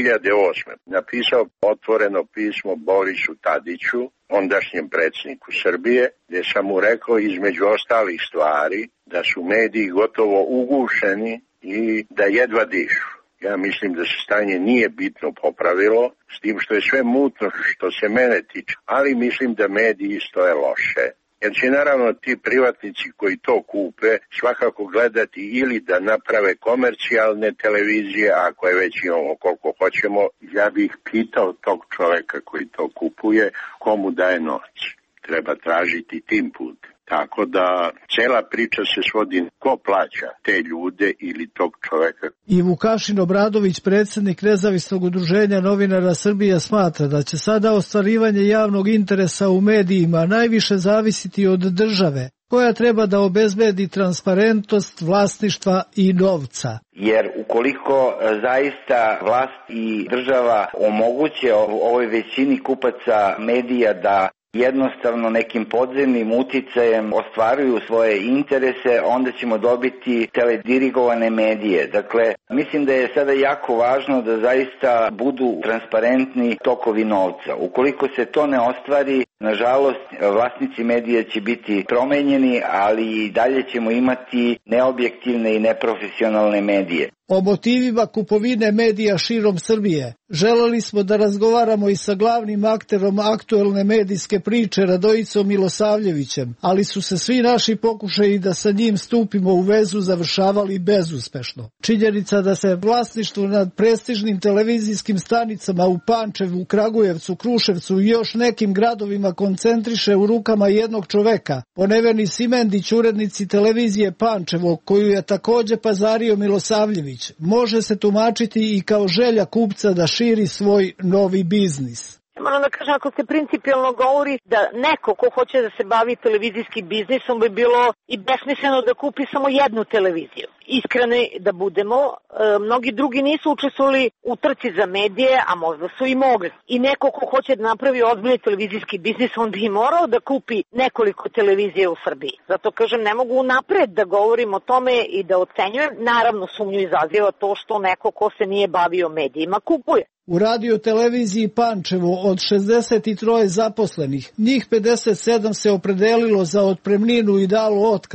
napisao otvoreno pismo Borisu Tadiću, ondašnjem predsjedniku Srbije, gdje sam mu rekao između ostalih stvari da su mediji gotovo ugušeni i da jedva dišu. Ja mislim da se stanje nije bitno popravilo, s tim što je sve mutno što se mene tiče, ali mislim da mediji stoje loše. Jer će naravno ti privatnici koji to kupe svakako gledati ili da naprave komercijalne televizije, ako je već imamo koliko hoćemo. Ja bih pitao tog čoveka koji to kupuje, komu daje novac. Treba tražiti tim putem. Tako da cela priča se svodi ko plaća te ljude ili tog čoveka. I Vukašin Obradović, predsjednik Nezavisnog udruženja novinara Srbije, smatra da će sada ostvarivanje javnog interesa u medijima najviše zavisiti od države, koja treba da obezbedi transparentnost vlasništva i novca. Jer ukoliko zaista vlast i država omoguće ovoj većini kupaca medija da jednostavno nekim podzemnim uticajem ostvaruju svoje interese, onda ćemo dobiti teledirigovane medije. Dakle, mislim da je sada jako važno da zaista budu transparentni tokovi novca. Ukoliko se to ne ostvari, nažalost, vlasnici medija će biti promenjeni, ali i dalje ćemo imati neobjektivne i neprofesionalne medije. O motivima kupovine medija širom Srbije želeli smo da razgovaramo i sa glavnim akterom aktuelne medijske priče Radojicom Milosavljevićem, ali su se svi naši pokušaji da sa njim stupimo u vezu završavali bezuspešno. Činjenica da se vlasništvo nad prestižnim televizijskim stanicama u Pančevu, Kragujevcu, Kruševcu i još nekim gradovima koncentriše u rukama jednog čoveka, po Neveni Simendić, urednici televizije Pančevo, koju je takođe pazario Milosavljević, može se tumačiti i kao želja kupca da širi svoj novi biznis. Moram da kažem, ako se principijalno govori da neko ko hoće da se bavi televizijskim biznisom bi bilo i besmisleno da kupi samo jednu televiziju. Iskreni da budemo, mnogi drugi nisu učestvovali u trci za medije, a možda su i mogli. I neko ko hoće da napravi ozbiljni televizijski biznis, on bi morao da kupi nekoliko televizija u Srbiji. Zato kažem, ne mogu napred da govorim o tome i da ocenjujem. Naravno, sumnju izaziva to što neko ko se nije bavio medijima kupuje. U radio televiziji Pančevo od 63 zaposlenih, njih 57 se opredelilo za otpremninu i dalo otkaz.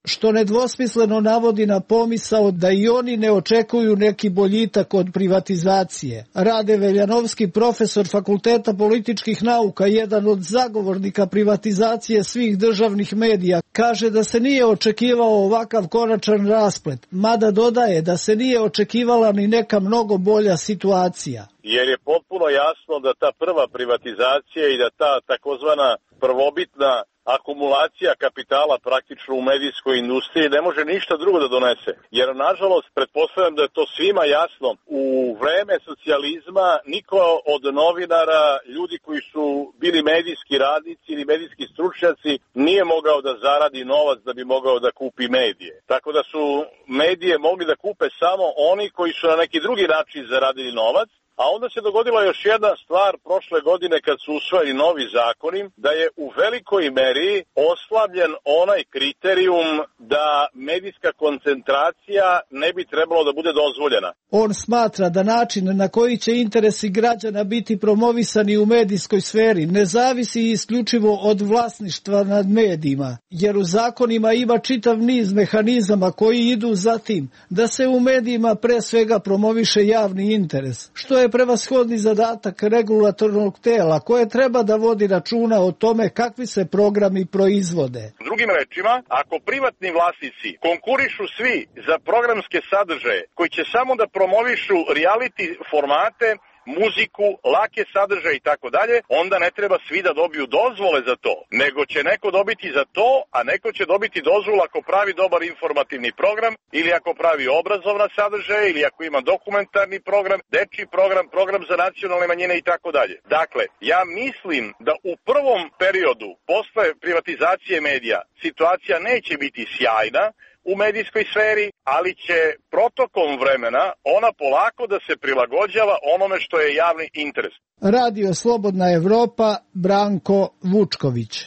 što nedvosmisleno navodi na pomisao da i oni ne očekuju neki boljitak od privatizacije. Rade Veljanovski, profesor Fakulteta političkih nauka, jedan od zagovornika privatizacije svih državnih medija, kaže da se nije očekivao ovakav konačan rasplet, mada dodaje da se nije očekivala ni neka mnogo bolja situacija. Jer je potpuno jasno da ta prva privatizacija i da ta takozvana prvobitna akumulacija kapitala praktično u medijskoj industriji ne može ništa drugo da donese. Jer nažalost, pretpostavljam da je to svima jasno, u vreme socijalizma niko od novinara, ljudi koji su bili medijski radnici ili medijski stručnjaci, nije mogao da zaradi novac da bi mogao da kupi medije. Tako da su medije mogli da kupe samo oni koji su na neki drugi način zaradili novac. A onda se dogodila još jedna stvar prošle godine kad su usvojeni novi zakoni, da je u velikoj meri oslabljen onaj kriterijum da medijska koncentracija ne bi trebalo da bude dozvoljena. On smatra da način na koji će interesi građana biti promovisani u medijskoj sferi ne zavisi isključivo od vlasništva nad medijima, jer u zakonima ima čitav niz mehanizama koji idu za tim da se u medijima pre svega promoviše javni interes, što je prevashodni zadatak regulatornog tela koje treba da vodi računa o tome kakvi se programi proizvode. Drugim rečima, ako privatni vlasnici konkurišu svi za programske sadržaje koji će samo da promovišu reality formate, muziku, lake sadržaje i tako dalje, onda ne treba svi da dobiju dozvole za to, nego će neko dobiti za to, a neko će dobiti dozvolu ako pravi dobar informativni program ili ako pravi obrazovna sadržaje ili ako ima dokumentarni program, dečji program, program za nacionalne manjine i tako dalje. Dakle, ja mislim da u prvom periodu posle privatizacije medija situacija neće biti sjajna u medijskoj sferi, ali će protokom vremena ona polako da se prilagođava onome što je javni interes. Radio Slobodna Evropa, Branko Vučković.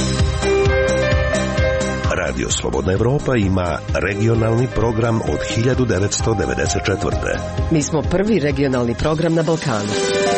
Radio Slobodna Evropa ima regionalni program od 1994. Mi smo prvi regionalni program na Balkanu.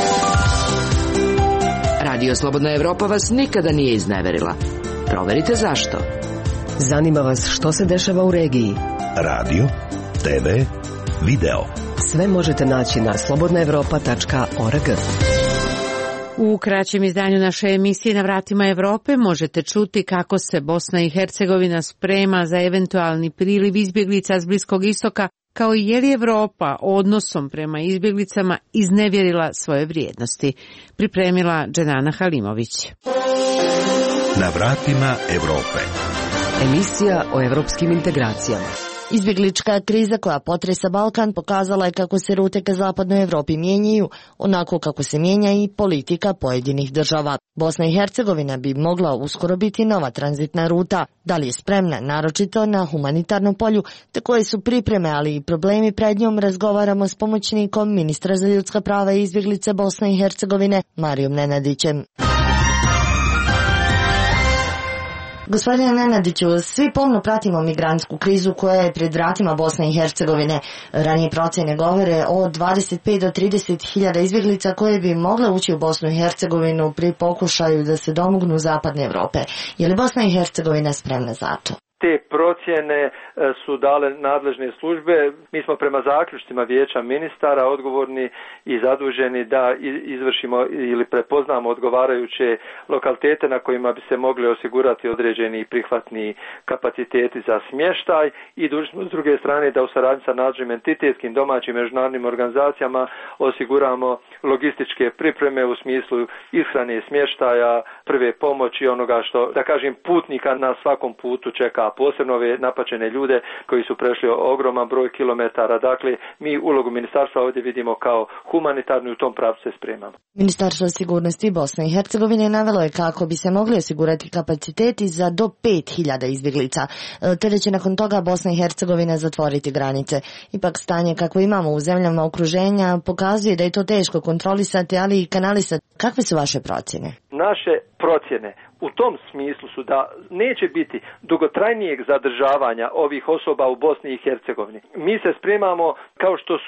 Radio Slobodna Evropa vas nikada nije izneverila. Proverite zašto. Zanima vas što se dešava u regiji. Radio, TV, video. Sve možete naći na slobodnaevropa.org. U kraćem izdanju naše emisije Na vratima Evrope možete čuti kako se Bosna i Hercegovina sprema za eventualni priliv izbjeglica s Bliskog istoka, kao i je li Evropa odnosom prema izbjeglicama iznevjerila svoje vrijednosti. Pripremila Dženana Halimović. Na vratima Evrope. Emisija o evropskim integracijama. Izbjeglička kriza koja potresa Balkan pokazala je kako se rute ka zapadnoj Evropi mijenjaju, onako kako se mijenja i politika pojedinih država. Bosna i Hercegovina bi mogla uskoro biti nova tranzitna ruta. Da li je spremna, naročito na humanitarnom polju, te koje su pripreme, ali i problemi pred njom, razgovaramo s pomoćnikom ministra za ljudska prava i izbjeglice Bosne i Hercegovine, Marijom Nenadićem. Gospodine Nenadiću, svi pomno pratimo migrantsku krizu koja je pred vratima Bosne i Hercegovine. Ranije procjene govore o 25 do 30 hiljada izbjeglica koje bi mogle ući u Bosnu i Hercegovinu pri pokušaju da se domognu zapadne Evrope. Je li Bosna i Hercegovina spremna za to? Te procjene su dale nadležne službe. Mi smo prema zaključcima Vijeća ministara odgovorni i zaduženi da izvršimo ili prepoznamo odgovarajuće lokalitete na kojima bi se mogli osigurati određeni prihvatni kapaciteti za smještaj i dužni smo s druge strane da u saradnji sa nadležnim entitetskim domaćim međunarodnim organizacijama osiguramo logističke pripreme u smislu ishrane, smještaja, prve pomoći, onoga što, da kažem, putnika na svakom putu čeka, posebno ove napačene ljude koji su prešli ogroman broj kilometara. Dakle, mi ulogu ministarstva ovdje vidimo kao humanitarnu i u tom pravcu se spremamo. Ministarstvo sigurnosti Bosne i Hercegovine navelo je kako bi se mogli osigurati kapaciteti za do 5.000 izbjeglica, te da će nakon toga Bosna i Hercegovina zatvoriti granice. Ipak stanje kako imamo u zemljama okruženja pokazuje da je to teško kontrolisati, ali i kanalisati. Kakve su vaše procjene? Naše procjene u tom smislu su da neće biti dugotrajnijeg zadržavanja ovih osoba u Bosni i Hercegovini. Mi se spremamo, kao što su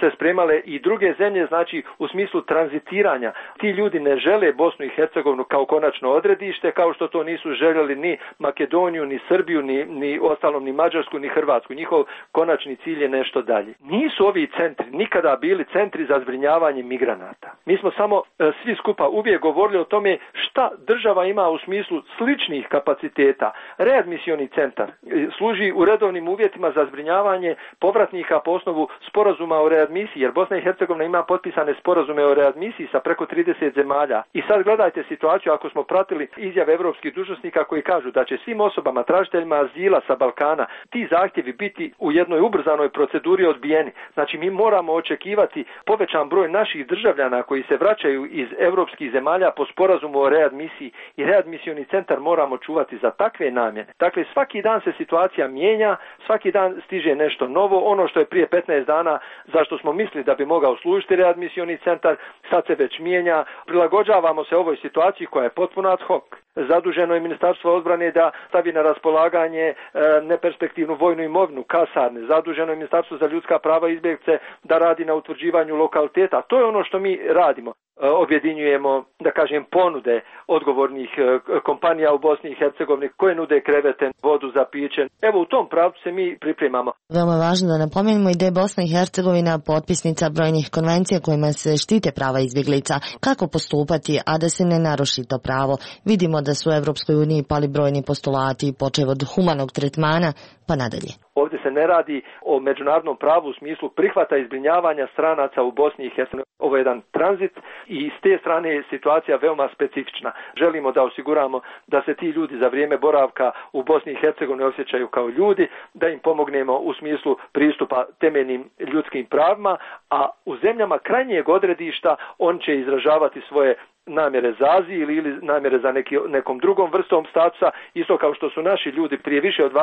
se spremale i druge zemlje, znači u smislu tranzitiranja. Ti ljudi ne žele Bosnu i Hercegovinu kao konačno odredište, kao što to nisu željeli ni Makedoniju, ni Srbiju, ni ostalom ni Mađarsku, ni Hrvatsku. Njihov konačni cilj je nešto dalje. Nisu ovi centri nikada bili centri za zbrinjavanje migranata. Mi smo samo svi skupa uvijek govorili o tome šta država ima u smislu sličnih kapaciteta. Readmisioni centar služi u redovnim uvjetima za zbrinjavanje povratnika po osnovu sporazuma o readmisiji, jer Bosna i Hercegovina ima potpisane sporazume o readmisiji sa preko 30 zemalja. I sad gledajte situaciju ako smo pratili izjave evropskih dužnosnika koji kažu da će svim osobama, tražiteljima azila sa Balkana, ti zahtjevi biti u jednoj ubrzanoj proceduri odbijeni. Znači mi moramo očekivati povećan broj naših državljana koji se vraćaju iz evropskih zemalja po sporazumu o readmisiji i readmisioni centar moramo čuvati za takve namjene. Dakle, svaki dan se situacija mijenja, svaki dan stiže nešto novo. Ono što je prije 15 dana, zašto smo mislili da bi mogao služiti readmisioni centar, sad se već mijenja. Prilagođavamo se ovoj situaciji koja je potpuno ad hoc. Zaduženo je Ministarstvo odbrane da stavi na raspolaganje neperspektivnu vojnu imovinu, kasarne. Zaduženo je Ministarstvo za ljudska prava i izbjeglice da radi na utvrđivanju lokaliteta. To je ono što mi radimo. Objedinjujemo, da kažem, ponude odgovornih kompanija u Bosni i Hercegovini koje nude krevete, vodu za piće. Evo u tom pravcu se mi pripremamo. Veoma važno da napomenemo i da je Bosna i Hercegovina potpisnica brojnih konvencija kojima se štite prava izbjeglica. Kako postupati, a da se ne naruši to pravo? Vidimo da su u Evropskoj uniji pali brojni postulati, počev od humanog tretmana pa nadalje. Ovdje se ne radi o međunarodnom pravu u smislu prihvata i zbrinjavanja stranaca u Bosni i Hercegovini. Ovo je jedan tranzit i s te strane je situacija veoma specifična. Želimo da osiguramo da se ti ljudi za vrijeme boravka u Bosni i Hercegovini osjećaju kao ljudi, da im pomognemo u smislu pristupa temeljnim ljudskim pravima, a u zemljama krajnjeg odredišta on će izražavati svoje namjere za azil ili namjere za nekom drugom vrstom statusa, isto kao što su naši ljudi prije više od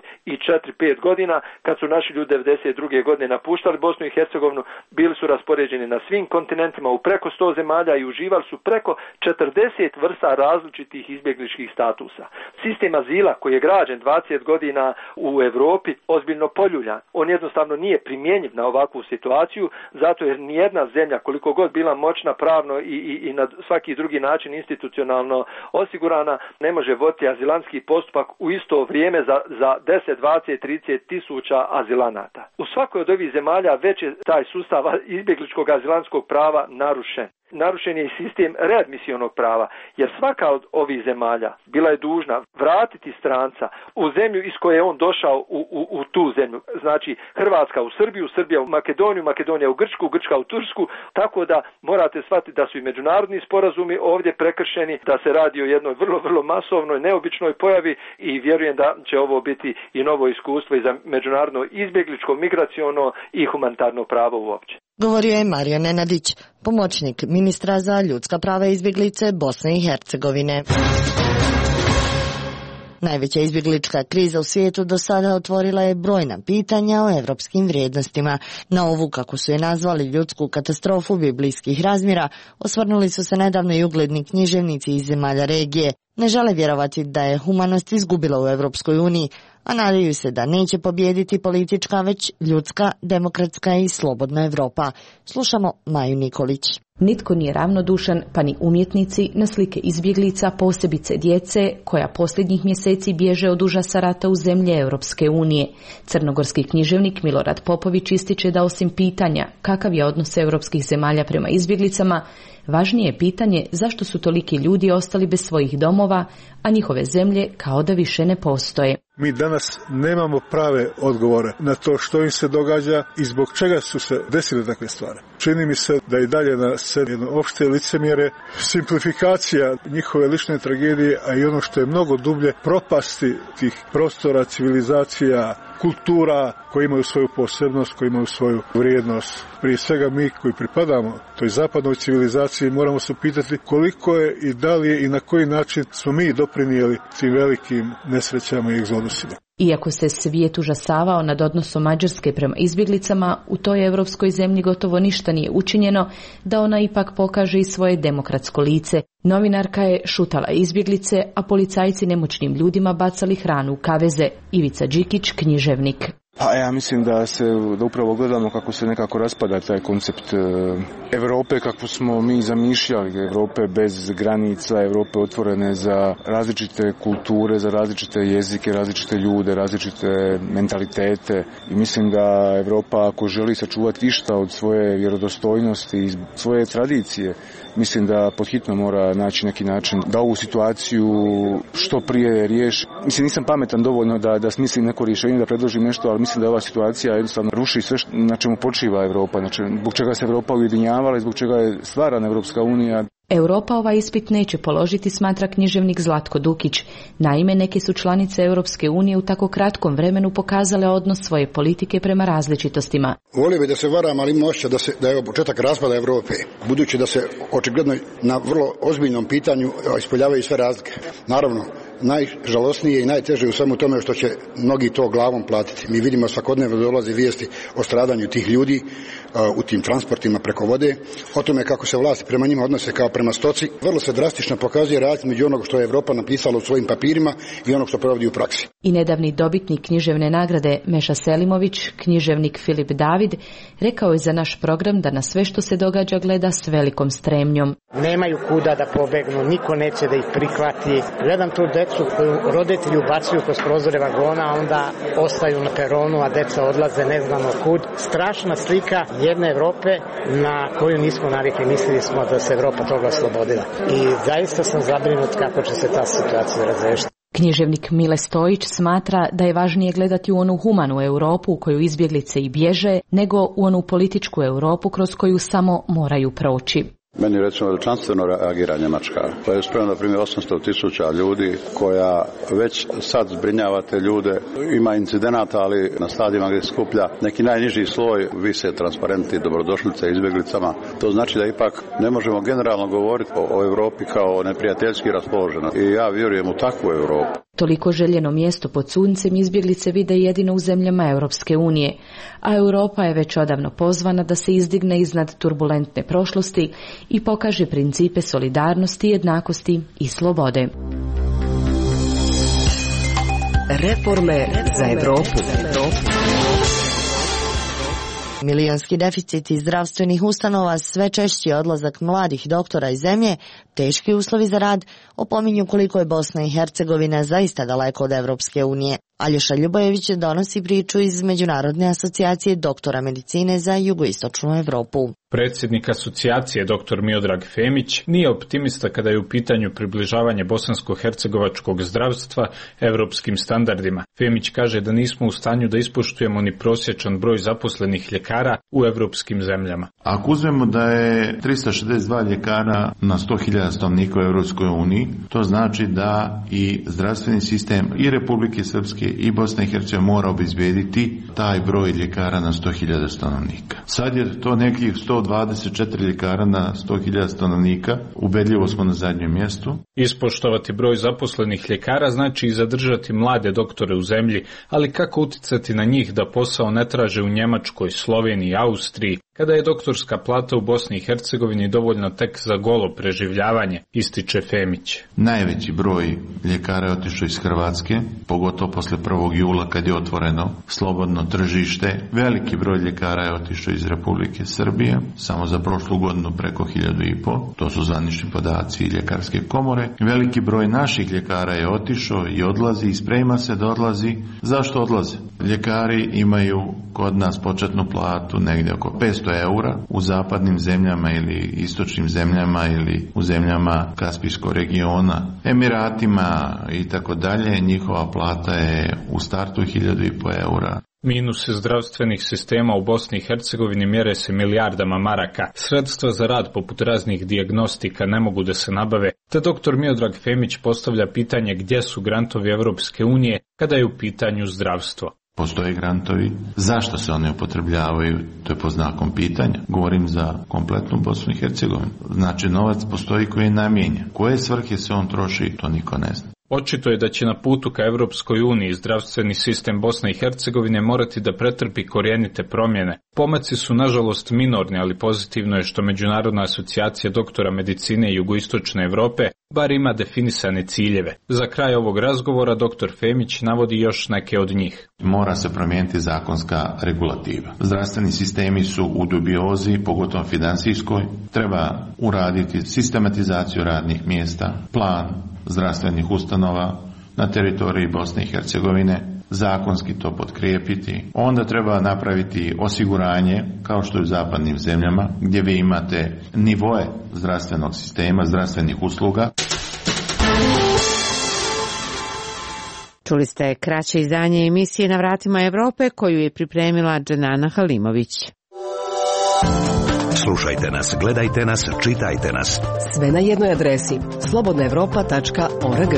24-5 godina, kad su naši ljudi 92. godine napuštali Bosnu i Hercegovinu, bili su raspoređeni na svim kontinentima u preko 100 zemalja i uživali su preko 40 vrsta različitih izbjegličkih statusa. Sistem azila koji je građen 20 godina u Europi ozbiljno poljuljan. On jednostavno nije primjenjiv na ovakvu situaciju, zato jer nijedna zemlja, koliko god bila moćna pravno i na svaki drugi način institucionalno osigurana, ne može voditi azilanski postupak u isto vrijeme za 10, 20, 30 tisuća azilanata. U svakoj od ovih zemalja već je taj sustav izbjegličkog azilanskog prava narušen. Narušen je i sistem readmisionog prava, jer svaka od ovih zemalja bila je dužna vratiti stranca u zemlju iz koje je on došao u tu zemlju. Znači Hrvatska u Srbiju, Srbija u Makedoniju, Makedonija u Grčku, Grčka u Tursku, tako da morate shvatiti da su i međunarodni sporazumi ovdje prekršeni, da se radi o jednoj vrlo, vrlo masovnoj, neobičnoj pojavi i vjerujem da će ovo biti i novo iskustvo i za međunarodno izbjegličko, migraciono i humanitarno pravo uopće. Govorio je Mario Nenadić, pomoćnik ministra za ljudska prava i izbjeglice Bosne i Hercegovine. Najveća izbjeglička kriza u svijetu do sada otvorila je brojna pitanja o evropskim vrijednostima. Na ovu, kako su je nazvali, ljudsku katastrofu biblijskih razmjera, osvrnuli su se nedavno i ugledni književnici iz zemalja regije. Ne žele vjerovati da je humanost izgubila u Evropskoj uniji, a nadaju se da neće pobijediti politička, već ljudska, demokratska i slobodna Evropa. Slušamo Maju Nikolić. Nitko nije ravnodušan, pa ni umjetnici, na slike izbjeglica, posebice djece, koja posljednjih mjeseci bježe od užasa rata u zemlje Europske unije. Crnogorski književnik Milorad Popović ističe da osim pitanja kakav je odnos europskih zemalja prema izbjeglicama, važnije je pitanje zašto su toliki ljudi ostali bez svojih domova, a njihove zemlje kao da više ne postoje. Mi danas nemamo prave odgovore na to što im se događa i zbog čega su se desile takve stvari. Čini mi se da i dalje na sceni jedno opšte licemjere, simplifikacija njihove lične tragedije, a i ono što je mnogo dublje, propasti tih prostora, civilizacija, kultura koji imaju svoju posebnost, koji imaju svoju vrijednost. Prije svega mi koji pripadamo toj zapadnoj civilizaciji moramo se pitati koliko je i da li je i na koji način smo mi doprinijeli tim velikim nesrećama i egzodusima. Iako se svijet užasavao nad odnosom Mađarske prema izbjeglicama, u toj europskoj zemlji gotovo ništa nije učinjeno da ona ipak pokaže i svoje demokratsko lice. Novinarka je šutala izbjeglice, a policajci nemoćnim ljudima bacali hranu u kaveze. Ivica Đikić, književnik. Pa ja mislim da upravo gledamo kako se nekako raspada taj koncept Europe kako smo mi zamišljali, Europe bez granica, Europe otvorene za različite kulture, za različite jezike, različite ljude, različite mentalitete i mislim da Europa ako želi sačuvati išta od svoje vjerodostojnosti i svoje tradicije, mislim da podhitno mora naći neki način da ovu situaciju što prije riješi. Mislim, nisam pametan dovoljno da smislim neko rješenje, da predložim nešto, ali mislim da ova situacija jednostavno ruši sve na čemu počiva Europa, znači zbog čega se Europa ujedinjavala i zbog čega je stvarana Europska unija. Europa ovaj ispit neće položiti, smatra književnik Zlatko Dukić. Naime, neke su članice Europske unije u tako kratkom vremenu pokazale odnos svoje politike prema različitostima. Volio bi da se varam, ali imam osjećaj da je početak raspada Europe, budući da se očigledno na vrlo ozbiljnom pitanju ispoljavaju sve razlike. Naravno, najžalosnije i najteže u svemu tome što će mnogi to glavom platiti. Mi vidimo svakodnevno dolaze vijesti o stradanju tih ljudi u tim transportima preko vode, o tome kako se vlasti prema njima odnose kao prema stoci. Vrlo se drastično pokazuje razlika među onog što je Europa napisala u svojim papirima i onog što provodi u praksi. I nedavni dobitnik književne nagrade Meša Selimović, književnik Filip David, rekao je za naš program da na sve što se događa gleda s velikom stremnjom. Nemaju kuda da pobegnu, niko neće da ih prihvati. Gledam tu decu koju roditelji ubacuju kroz prozore vagona, a onda ostaju na peronu, a deca odlaze ne znamo kud. Strašna slika jedne Europe na koju nismo navikli, mislili smo da se Europa toga oslobodila. I zaista sam zabrinut kako će se ta situacija razrešiti. Književnik Mile Stojić smatra da je važnije gledati u onu humanu Europu u koju izbjeglice i bježe, nego u onu političku Europu kroz koju samo moraju proći. Meni recimo veličanstveno reagira Njemačka, koja je spremna da primi 800.000 ljudi, koja već sad zbrinjava te ljude. Ima incidenata, ali na stadijima gdje skuplja neki najniži sloj vise transparenti dobrodošlice izbjeglicama. To znači da ipak ne možemo generalno govoriti o Europi kao neprijateljski raspoložena. I ja vjerujem u takvu Europu. Toliko željeno mjesto pod suncem izbjeglice vide jedino u zemljama Europske unije, a Europa je već odavno pozvana da se izdigne iznad turbulentne prošlosti i pokaže principe solidarnosti, jednakosti i slobode. Reforme za Europu. Milionski deficit iz zdravstvenih ustanova, sve češći odlazak mladih doktora iz zemlje, teški uslovi za rad, opominju koliko je Bosna i Hercegovina zaista daleko od Evropske unije. Aljoša Ljubojević donosi priču iz Međunarodne asocijacije doktora medicine za jugoistočnu Evropu. Predsjednik asocijacije dr. Miodrag Femić nije optimista kada je u pitanju približavanje bosansko-hercegovačkog zdravstva evropskim standardima. Femić kaže da nismo u stanju da ispoštujemo ni prosječan broj zaposlenih ljekara u evropskim zemljama. Ako uzmemo da je 362 ljekara na 100.000 stanovnika u Evropskoj uniji, to znači da i zdravstveni sistem i Republike Srpske i Bosne i Hercegovine mora obezbediti taj broj ljekara na 100.000 stanovnika. Sad je to nekih 124 ljekara na 100.000 stanovnika, ubedljivo smo na zadnjem mjestu. Ispoštovati broj zaposlenih ljekara znači i zadržati mlade doktore u zemlji, ali kako uticati na njih da posao ne traže u Njemačkoj, Sloveniji, Austriji, kada je doktorska plata u Bosni i Hercegovini dovoljno tek za golo preživljavanje, ističe Femić. Najveći broj ljekara je otišao iz Hrvatske, pogotovo posle 1. jula kad je otvoreno slobodno tržište. Veliki broj ljekara je otišao iz Republike Srbije, samo za prošlu godinu preko 1.500, to su zvanični podaci ljekarske komore. Veliki broj naših ljekara je otišao i odlazi i sprema se da odlazi. Zašto odlaze? Ljekari imaju kod nas početnu platu negdje oko 500 eura, u zapadnim zemljama ili istočnim zemljama ili u zemljama Kaspijskog regiona, Emiratima i tako dalje, njihova plata je u startu 1.500 eura. Minuse zdravstvenih sistema u Bosni i Hercegovini mjere se milijardama maraka. Sredstva za rad poput raznih dijagnostika ne mogu da se nabave, te dr. Miodrag Femić postavlja pitanje gdje su grantovi Evropske unije kada je u pitanju zdravstvo. Postoje grantovi. Zašto se one upotrebljavaju? To je pod znakom pitanja. Govorim za kompletnu Bosnu i Hercegovinu. Znači, novac postoji koji je namijenjen. Koje svrhe se on troši, to niko ne zna. Očito je da će na putu ka Evropskoj uniji zdravstveni sistem Bosne i Hercegovine morati da pretrpi korijenite promjene. Pomaci su nažalost minorni, ali pozitivno je što Međunarodna asocijacija doktora medicine Jugoistočne Evrope bar ima definisane ciljeve. Za kraj ovog razgovora dr. Femić navodi još neke od njih. Mora se promijeniti zakonska regulativa. Zdravstveni sistemi su u dubiozi, pogotovo financijskoj. Treba uraditi sistematizaciju radnih mjesta, plan zdravstvenih ustanova na teritoriji Bosne i Hercegovine, zakonski to potkrijepiti. Onda treba napraviti osiguranje, kao što je u zapadnim zemljama, gdje vi imate nivoe zdravstvenog sistema, zdravstvenih usluga. Čuli ste kraće izdanje emisije Na vratima Evrope koju je pripremila Dženana Halimović. Slušajte nas, gledajte nas, čitajte nas. Sve na jednoj adresi slobodnaevropa.org.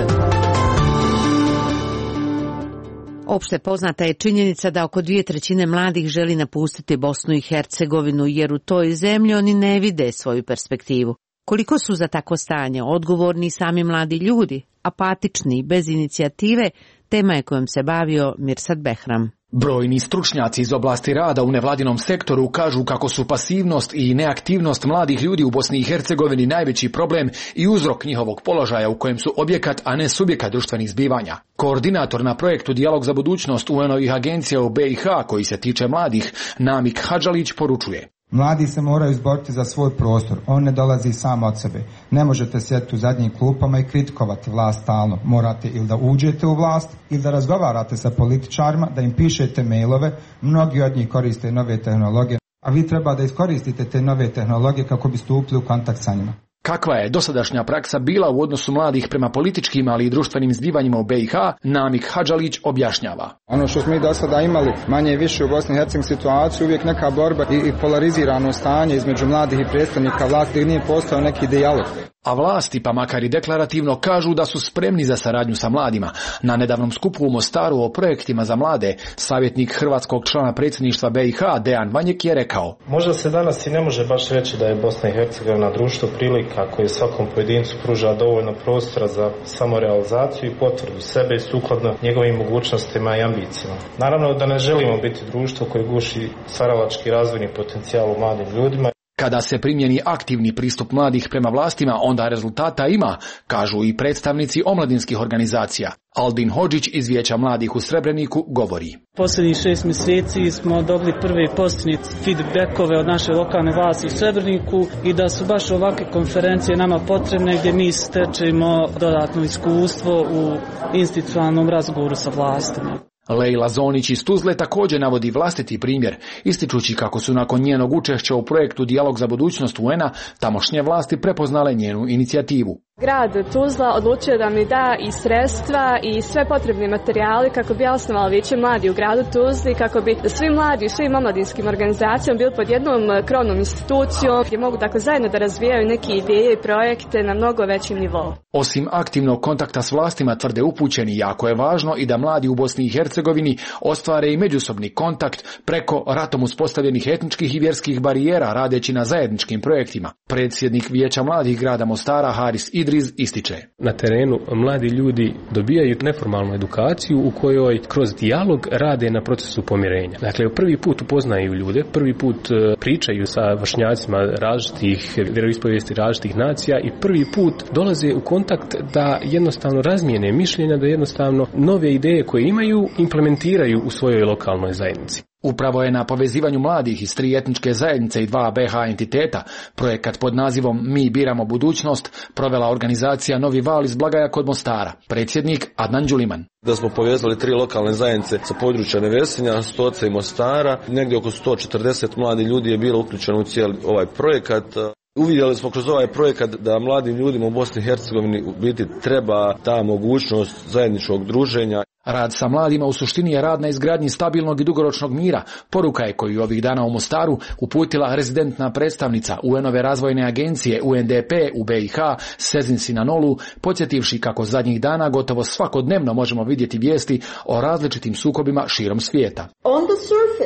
Opšte poznata je činjenica da oko 2/3 mladih želi napustiti Bosnu i Hercegovinu jer u toj zemlji oni ne vide svoju perspektivu. Koliko su za takvo stanje odgovorni sami mladi ljudi, apatični, bez inicijative, tema je kojom se bavio Mirsad Behram. Brojni stručnjaci iz oblasti rada u nevladinom sektoru kažu kako su pasivnost i neaktivnost mladih ljudi u Bosni i Hercegovini najveći problem i uzrok njihovog položaja u kojem su objekat, a ne subjekat društvenih zbivanja. Koordinator na projektu Dijalog za budućnost UN-ovih agencija u BiH koji se tiče mladih, Namik Hadžalić, poručuje. Mladi se moraju izboriti za svoj prostor, on ne dolazi sam od sebe. Ne možete sjediti u zadnjim klupama i kritikovati vlast stalno. Morate ili da uđete u vlast ili da razgovarate sa političarima, da im pišete mailove. Mnogi od njih koriste nove tehnologije, a vi treba da iskoristite te nove tehnologije kako bi stupili u kontakt sa njima. Kakva je dosadašnja praksa bila u odnosu mladih prema političkim, ali i društvenim zbivanjima u BiH, Namik Hadžalić objašnjava. Ono što smo i do sada imali, manje i više u Bosni i Hercegovini situaciju, uvijek neka borba i polarizirano stanje između mladih i predstavnika vlasti gdje nije postao neki dijalog. A vlasti, pa makar i deklarativno, kažu da su spremni za saradnju sa mladima. Na nedavnom skupu u Mostaru o projektima za mlade, savjetnik hrvatskog člana predsjedništva BiH, Dejan Vanjek, je rekao. Možda se danas i ne može baš reći da je Bosna i Hercegovina društvo prilika koje svakom pojedincu pruža dovoljno prostora za samorealizaciju i potvrdu sebe i sukladno njegovim mogućnostima i ambicijama. Naravno da ne želimo biti društvo koje guši stvaralački razvojni potencijal u mladim ljudima. Kada se primjeni aktivni pristup mladih prema vlastima, onda rezultata ima, kažu i predstavnici omladinskih organizacija. Aldin Hodžić iz Vijeća mladih u Srebreniku govori. Posljednjih 6 mjeseci smo dobili prve pozitivne feedbackove od naše lokalne vlasti u Srebreniku i da su baš ovakve konferencije nama potrebne gdje mi stečemo dodatno iskustvo u institucionalnom razgovoru sa vlastima. Lejla Zonić iz Tuzle također navodi vlastiti primjer, ističući kako su nakon njenog učešća u projektu Dijalog za budućnost UN-a tamošnje vlasti prepoznale njenu inicijativu. Grad Tuzla odlučio da mi da i sredstva i sve potrebne materijale kako bi osnovala Vijeće mladih u gradu Tuzli, kako bi svi mladi u svim omladinskim organizacijama bili pod jednom krovnom institucijom gdje mogu dakle zajedno da razvijaju neke ideje i projekte na mnogo većim nivou. Osim aktivnog kontakta s vlastima, tvrde upućeni, jako je važno i da mladi u Bosni i Hercegovini ostvare i međusobni kontakt preko ratom uspostavljenih etničkih i vjerskih barijera radeći na zajedničkim projektima. Predsjednik Vijeća mladih grada Mostara Haris Idriz ističe. Na terenu mladi ljudi dobijaju neformalnu edukaciju u kojoj kroz dijalog rade na procesu pomirenja. Dakle, prvi put upoznaju ljude, prvi put pričaju sa vršnjacima različitih vjeroispovijesti, različitih nacija i prvi put dolaze u kontakt da jednostavno razmijene mišljenja, da jednostavno nove ideje koje imaju implementiraju u svojoj lokalnoj zajednici. Upravo je na povezivanju mladih iz 3 etničke zajednice i 2 BiH entiteta projekat pod nazivom Mi biramo budućnost provela organizacija Novi val iz Blagaja kod Mostara. Predsjednik Adnan Đuliman. Da smo povezali 3 lokalne zajednice sa područja Nevesinja, Stoca i Mostara. Negdje oko 140 mladih ljudi je bilo uključeno u cijeli ovaj projekat. Uvidjeli smo kroz ovaj projekat da mladim ljudima u Bosni i Hercegovini u biti treba ta mogućnost zajedničkog druženja. Rad sa mladima u suštini je rad na izgradnji stabilnog i dugoročnog mira. Poruka je koju ovih dana u Mostaru uputila rezidentna predstavnica UN-ove razvojne agencije UNDP u BiH Sezin Sinanolu, podsjetivši kako zadnjih dana gotovo svakodnevno možemo vidjeti vijesti o različitim sukobima širom svijeta. On the surface,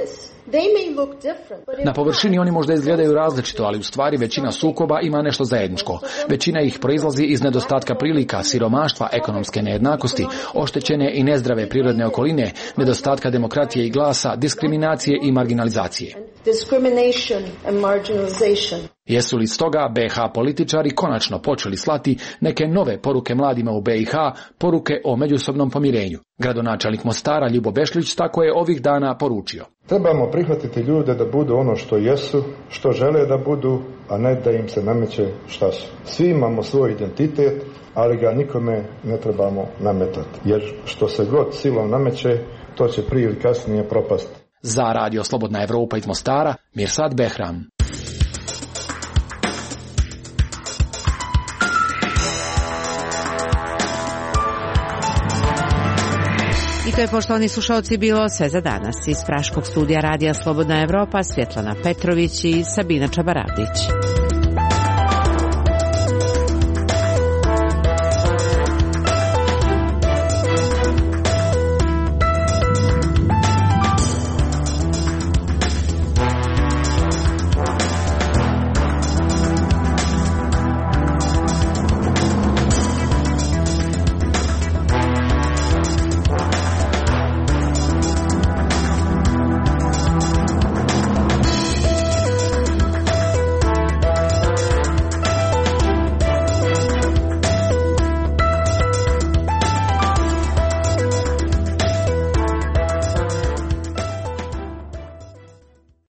Na površini oni možda izgledaju različito, ali u stvari većina sukoba ima nešto zajedničko. Većina ih proizlazi iz nedostatka prilika, siromaštva, ekonomske nejednakosti, oštećene i nezdrave prirodne okoline, nedostatka demokratije i glasa, diskriminacije i marginalizacije. Jesu li stoga BiH političari konačno počeli slati neke nove poruke mladima u BiH, poruke o međusobnom pomirenju? Gradonačelnik Mostara Ljubo Bešlić tako je ovih dana poručio. Trebamo prihvatiti ljude da budu ono što jesu, što žele da budu, a ne da im se nameće šta su. Svi imamo svoj identitet, ali ga nikome ne trebamo nametati. Jer što se god silom nameće, to će prije ili kasnije propasti. Za Radio Slobodna Evropa iz Mostara, Mirsad Behram. I to je, poštovani slušalci, bilo sve za danas. Iz Praškog studija Radija Slobodna Evropa, Svjetlana Petrović i Sabina Čabaravdić.